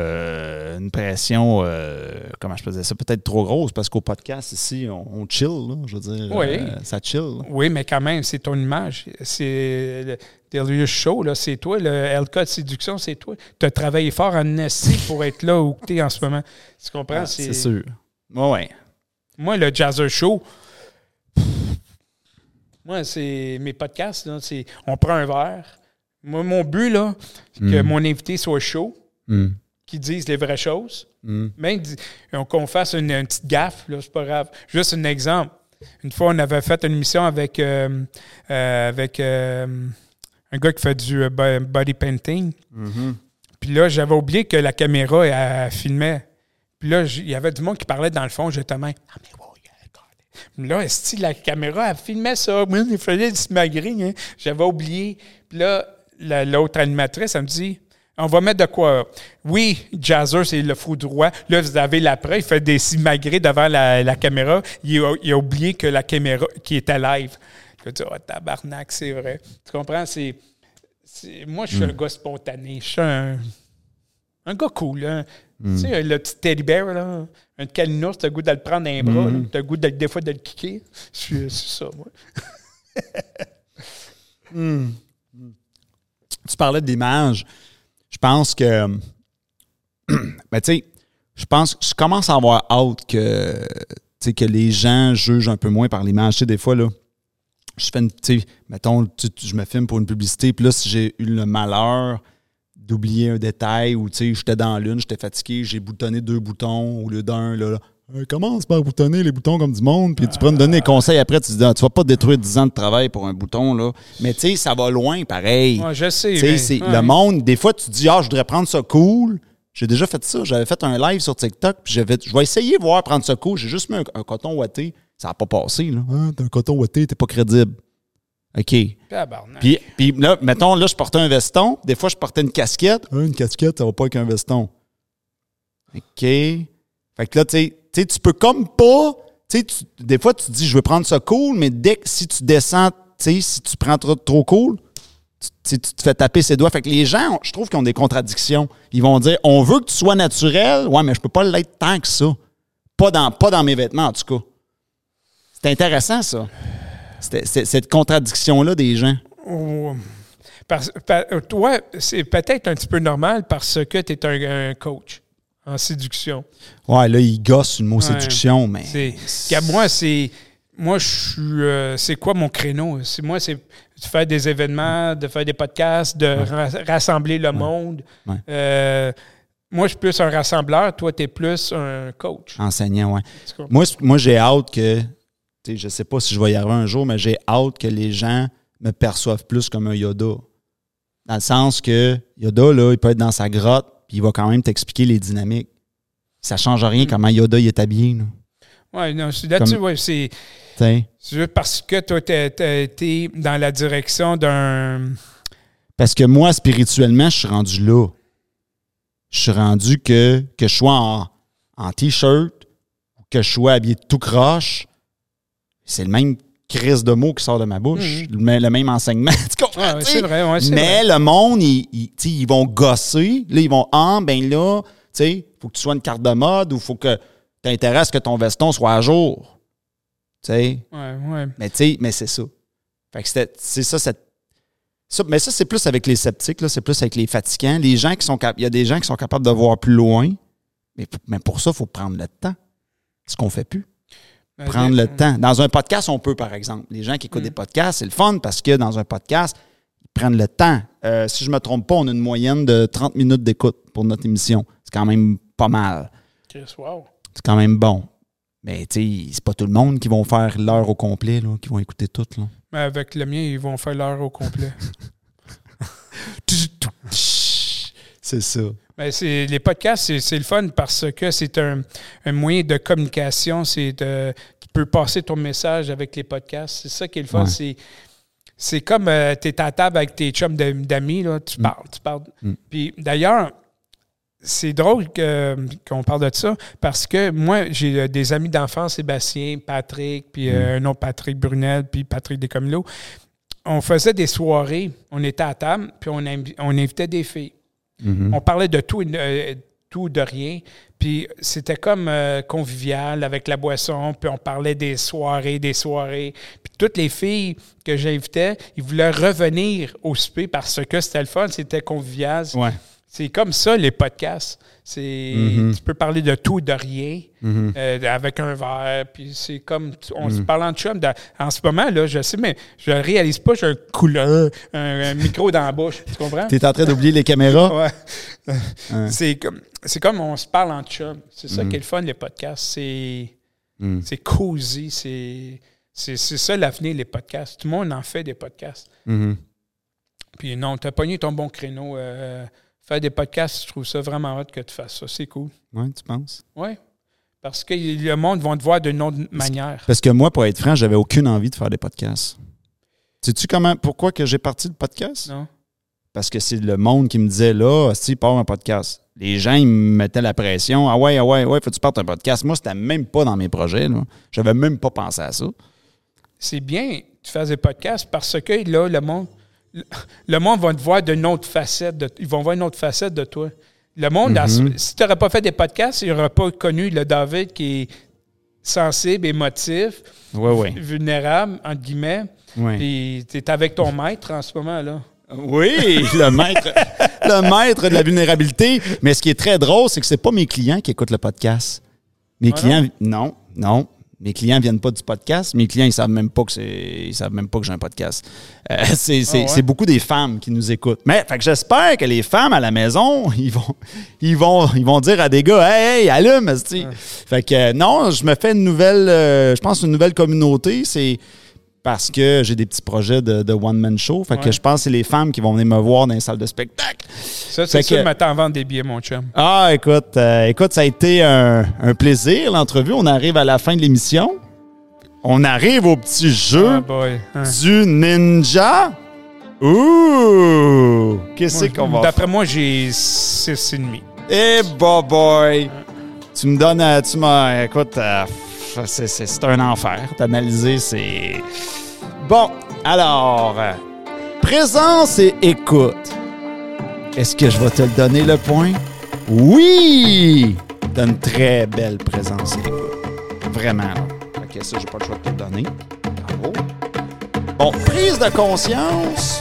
comment je peux dire ça, peut-être trop grosse, parce qu'au podcast ici, on chill, là, je veux dire. Oui. Ça chill. Là. Oui, mais quand même, c'est ton image. C'est le Delirious Show, là, c'est toi. Le LK de séduction, c'est toi. Tu as travaillé fort en esti pour être là où tu es en ce moment. Tu comprends? Ah, c'est sûr. Oui. Moi, le Jazzer Show... Moi, c'est mes podcasts, là, c'est on prend un verre. Moi, mon but, là, c'est que mon invité soit chaud, qu'il dise les vraies choses. Même qu'on fasse une petite gaffe, là, c'est pas grave. Juste un exemple. Une fois, on avait fait une émission avec un gars qui fait du body painting. Puis là, j'avais oublié que la caméra, elle filmait. Puis là, il y avait du monde qui parlait dans le fond, justement. Ah, mais là, est-ce que la caméra, elle filmait ça? Moi, il fallait se magrer. Hein? J'avais oublié. Puis là, l'autre animatrice, elle me dit, on va mettre de quoi? Oui, Jazzer, c'est le fou droit. Là, vous avez l'après, il fait des simagrées devant la caméra. Il a oublié que la caméra qui était live. Je dis, oh, tabarnak, c'est vrai. Tu comprends? Moi, je suis un gars spontané. Je suis un gars cool. Hein? Tu sais, le petit teddy bear, là, un calinours, tu as le goût de le prendre dans les bras, tu as le goût des fois de le kicker. C'est ça, moi. Tu parlais d'image. Je pense que... ben, tu sais, je commence à avoir hâte que les gens jugent un peu moins par l'image. Tu sais, des fois, là, je fais mettons, je me filme pour une publicité, puis là, si j'ai eu le malheur d'oublier un détail ou, tu sais, j'étais dans l'une, j'étais fatigué, j'ai boutonné 2 boutons au lieu d'un, là. Commence par boutonner les boutons comme du monde, puis tu pourras me donner des conseils après, tu dis, tu vas pas détruire 10 ans de travail pour un bouton, là. Mais, tu sais, ça va loin, pareil. Ouais, je sais. Le monde, des fois, tu te dis, je voudrais prendre ça cool. J'ai déjà fait ça. J'avais fait un live sur TikTok, puis je vais essayer de voir prendre ça cool. J'ai juste mis un coton ouaté. Ça n'a pas passé, là. T'as un coton ouaté, t'es pas crédible. OK. Puis là, mettons, là, je portais un veston. Des fois, je portais une casquette. Une casquette, ça va pas avec un veston. OK. Fait que là, tu sais, tu peux comme pas... Des fois, tu te dis, je veux prendre ça cool, mais si tu descends, si tu prends trop cool, tu te fais taper ses doigts. Fait que les gens, je trouve qu'ils ont des contradictions. Ils vont dire, on veut que tu sois naturel. Ouais, mais je peux pas l'être tant que ça. Pas dans mes vêtements, en tout cas. C'est intéressant, ça. Cette contradiction-là des gens. Toi, c'est peut-être un petit peu normal parce que tu es un coach en séduction. Ouais, là, il gosse le mot séduction, mais... Moi, c'est quoi mon créneau? Moi, c'est de faire des événements, de faire des podcasts, de rassembler le monde. Ouais. Moi, je suis plus un rassembleur. Toi, tu es plus un coach. Enseignant, oui. Moi, j'ai hâte que... Je ne sais pas si je vais y arriver un jour, mais j'ai hâte que les gens me perçoivent plus comme un Yoda. Dans le sens que Yoda, là, il peut être dans sa grotte puis il va quand même t'expliquer les dynamiques. Ça ne change rien comment Yoda il est habillé. Oui, non, là-dessus, ouais, c'est juste parce que toi, tu es dans la direction d'un... Parce que moi, spirituellement, je suis rendu là. Je suis rendu que je sois en T-shirt ou que je sois habillé tout croche, c'est le même crise de mots qui sort de ma bouche, le même enseignement. Tu comprends? C'est vrai, mais le monde, ils vont gosser. Là, ils vont, ben là, il faut que tu sois une carte de mode ou il faut que tu t'intéresses que ton veston soit à jour. Ouais. Mais c'est ça. Fait que c'est ça, mais ça, c'est plus avec les sceptiques, là, c'est plus avec les fatigants. Les gens il y a des gens qui sont capables de voir plus loin, mais pour ça, il faut prendre le temps. Ce qu'on ne fait plus. Prendre le temps. Dans un podcast, on peut, par exemple. Les gens qui écoutent des podcasts, c'est le fun parce que dans un podcast, ils prennent le temps. Si je ne me trompe pas, on a une moyenne de 30 minutes d'écoute pour notre émission. C'est quand même pas mal. Wow. C'est quand même bon. Mais tu sais, c'est pas tout le monde qui vont faire l'heure au complet, là, qui vont écouter tout. Là. Mais avec le mien, ils vont faire l'heure au complet. C'est ça. Ben, les podcasts, c'est le fun parce que c'est un moyen de communication. Tu peux passer ton message avec les podcasts. C'est ça qui est le fun. Ouais. C'est comme tu es à table avec tes chums d'amis, là, tu parles. Puis d'ailleurs, c'est drôle qu'on parle de ça parce que moi, j'ai des amis d'enfance, Sébastien, Patrick, puis un autre Patrick Brunel, puis Patrick Descomillo. On faisait des soirées, on était à table, puis on invitait des filles. On parlait de tout de rien. Puis c'était comme convivial avec la boisson. Puis on parlait des soirées. Puis toutes les filles que j'invitais, ils voulaient revenir au souper parce que c'était le fun, c'était convivial. Ouais. C'est comme ça, les podcasts. Tu peux parler de tout, de rien, avec un verre. Puis c'est comme, on se parle en chum. En ce moment, là, je sais, mais je ne réalise pas, j'ai un micro dans la bouche. Tu comprends? Tu es en train d'oublier les caméras? Ouais. C'est comme on se parle en chum. C'est ça qui est le fun, les podcasts. C'est cosy. C'est ça l'avenir, les podcasts. Tout le monde en fait des podcasts. Puis non, tu as pogné ton bon créneau. Faire des podcasts, je trouve ça vraiment hot que tu fasses ça. C'est cool. Oui, tu penses? Oui. Parce que le monde va te voir d'une autre manière. Parce que moi, pour être franc, j'avais aucune envie de faire des podcasts. Sais-tu pourquoi que j'ai parti le podcast? Non. Parce que c'est le monde qui me disait, là, si, pars un podcast. Les gens, ils me mettaient la pression. Ah ouais, faut que tu partes un podcast. Moi, c'était même pas dans mes projets. Là. J'avais même pas pensé à ça. C'est bien que tu fasses des podcasts parce que là, le monde va te voir d'une autre facette. Ils vont voir une autre facette de toi. Le monde, si tu n'aurais pas fait des podcasts, il n'aurait pas connu le David qui est sensible, émotif, vulnérable, entre guillemets. Puis tu es avec ton maître en ce moment-là. Oui, le maître de la vulnérabilité. Mais ce qui est très drôle, c'est que c'est pas mes clients qui écoutent le podcast. Mes clients, non. Mes clients viennent pas du podcast. Mes clients, ils savent même pas que j'ai un podcast. C'est beaucoup des femmes qui nous écoutent. Mais fait que j'espère que les femmes à la maison, ils vont dire à des gars, hey, allume, Fait que non, je me fais une nouvelle communauté. C'est parce que j'ai des petits projets de one-man show. Fait que je pense que c'est les femmes qui vont venir me voir dans les salles de spectacle. Ça, c'est sûr, mais t'en vends des billets, mon chum. Ah, écoute, ça a été un plaisir, l'entrevue. On arrive à la fin de l'émission. On arrive au petit jeu du ninja. Ouh! Qu'est-ce qu'on va faire? D'après moi, j'ai 6,5. Eh, boy! Tu me donnes... écoute... c'est un enfer d'analyser. C'est... Bon, alors... présence et écoute. Est-ce que je vais te le donner, le point? Oui! T'as une très belle présence et écoute. Vraiment, là. OK, ça, j'ai pas le choix de te le donner. Bravo. Bon, prise de conscience.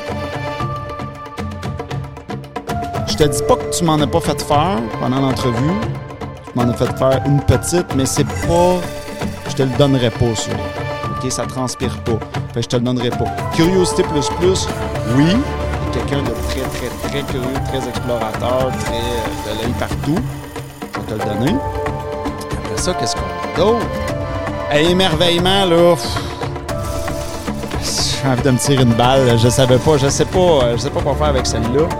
Je te dis pas que tu m'en as pas fait faire pendant l'entrevue. Tu m'en as fait faire une petite, mais c'est pas... Je te le donnerai pas, ça. OK, ça transpire pas. Fait que je te le donnerai pas. Curiosité plus, oui. quelqu'un de très, très, très curieux, très explorateur, très de l'œil partout. Je vais te le donner. Après ça, qu'est-ce qu'on a d'autre? Émerveillement, là... J'ai envie de me tirer une balle. Je sais pas quoi faire avec celle-là.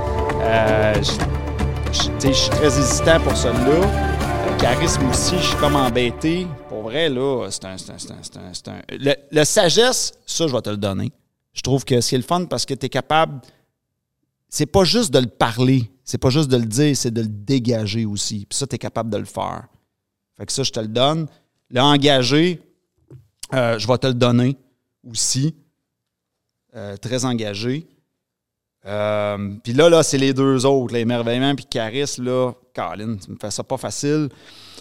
Je suis très hésitant pour celle-là. Charisme aussi, je suis comme embêté. Pour vrai, là, c'est un... Le sagesse, ça, je vais te le donner. Je trouve que c'est le fun parce que tu es capable... C'est pas juste de le parler, c'est pas juste de le dire, c'est de le dégager aussi. Puis ça, tu es capable de le faire. Fait que ça, je te le donne. Le engagé, je vais te le donner aussi. Très engagé. Puis là, c'est les deux autres, l'émerveillement puis charisme, là. Colin, tu me fais ça pas facile.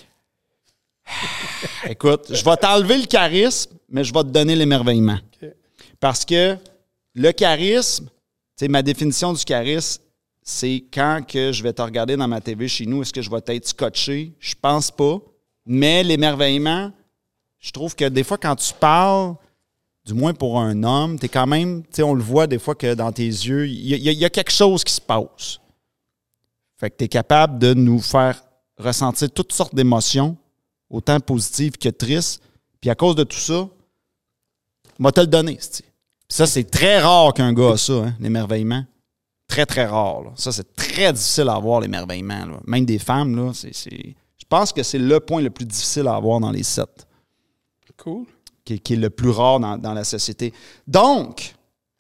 Écoute, je vais t'enlever le charisme, mais je vais te donner l'émerveillement. Okay. Parce que le charisme, tu sais, ma définition du charisme, c'est quand que je vais te regarder dans ma TV chez nous, est-ce que je vais être scotché? Je pense pas. Mais l'émerveillement, je trouve que des fois, quand tu parles, du moins pour un homme, t'es quand même, tu sais, on le voit des fois que dans tes yeux, il y a quelque chose qui se passe. Fait que t'es capable de nous faire ressentir toutes sortes d'émotions, autant positives que tristes. Puis à cause de tout ça, on va te le donner. Puis ça, c'est très rare qu'un gars a ça, hein, l'émerveillement. Très, très rare. Là. Ça, c'est très difficile à avoir, l'émerveillement. Là. Même des femmes, là, je pense que c'est le point le plus difficile à avoir dans les 7. Cool. Qui est le plus rare dans la société. Donc,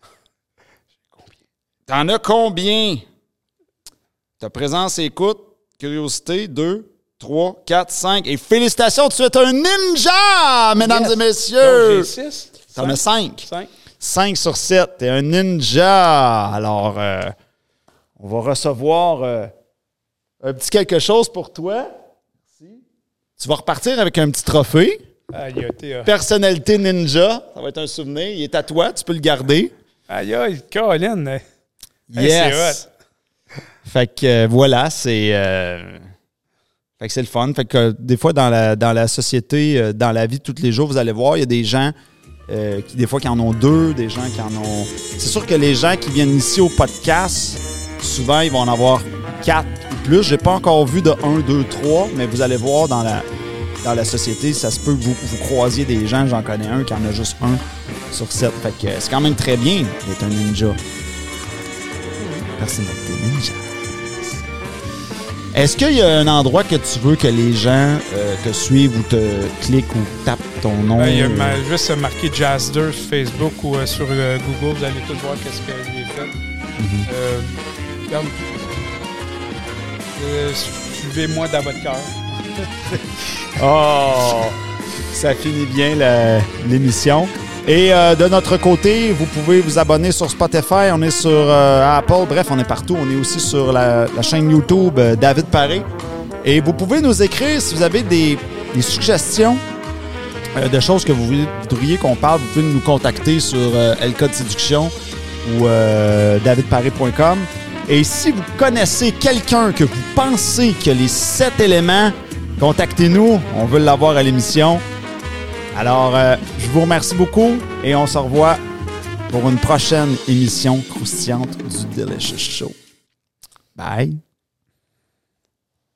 t'en as combien? Ta présence et écoute, curiosité, 2, 3, 4, 5. Et félicitations, tu es un ninja, mesdames et messieurs! Donc, j'ai 6. T'en as 5. 5. 5 sur 7. T'es un ninja. Alors, on va recevoir un petit quelque chose pour toi. Merci. Tu vas repartir avec un petit trophée. Personnalité ninja. Ça va être un souvenir. Il est à toi. Tu peux le garder. Aïe, aïe, Colin. Yes. Fait que voilà, c'est... Fait que c'est le fun. Fait que des fois, dans la société, dans la vie de tous les jours, vous allez voir, il y a des gens qui, des fois, qui en ont 2, des gens qui en ont... C'est sûr que les gens qui viennent ici au podcast, souvent, ils vont en avoir 4 ou plus. J'ai pas encore vu de 1, 2, 3, mais vous allez voir dans la société, ça se peut que vous croisiez des gens, j'en connais un qui en a juste 1 sur 7. Fait que c'est quand même très bien d'être un ninja. Personnalité ninja. Est-ce qu'il y a un endroit que tu veux que les gens te suivent ou te cliquent ou tapent ton nom? Il y a juste marqué Jazder sur Facebook ou sur Google. Vous allez tous voir qu'est-ce que j'ai fait. Regarde. Suivez-moi dans votre cœur. Oh! Ça finit bien l'émission. Et de notre côté, vous pouvez vous abonner sur Spotify. On est sur Apple. Bref, on est partout. On est aussi sur la chaîne YouTube David Paré. Et vous pouvez nous écrire si vous avez des suggestions de choses que vous voudriez qu'on parle. Vous pouvez nous contacter sur LK Séduction ou davidparé.com. Et si vous connaissez quelqu'un que vous pensez que les 7 éléments, contactez-nous. On veut l'avoir à l'émission. Alors, je vous remercie beaucoup et on se revoit pour une prochaine émission croustillante du Delicious Show. Bye!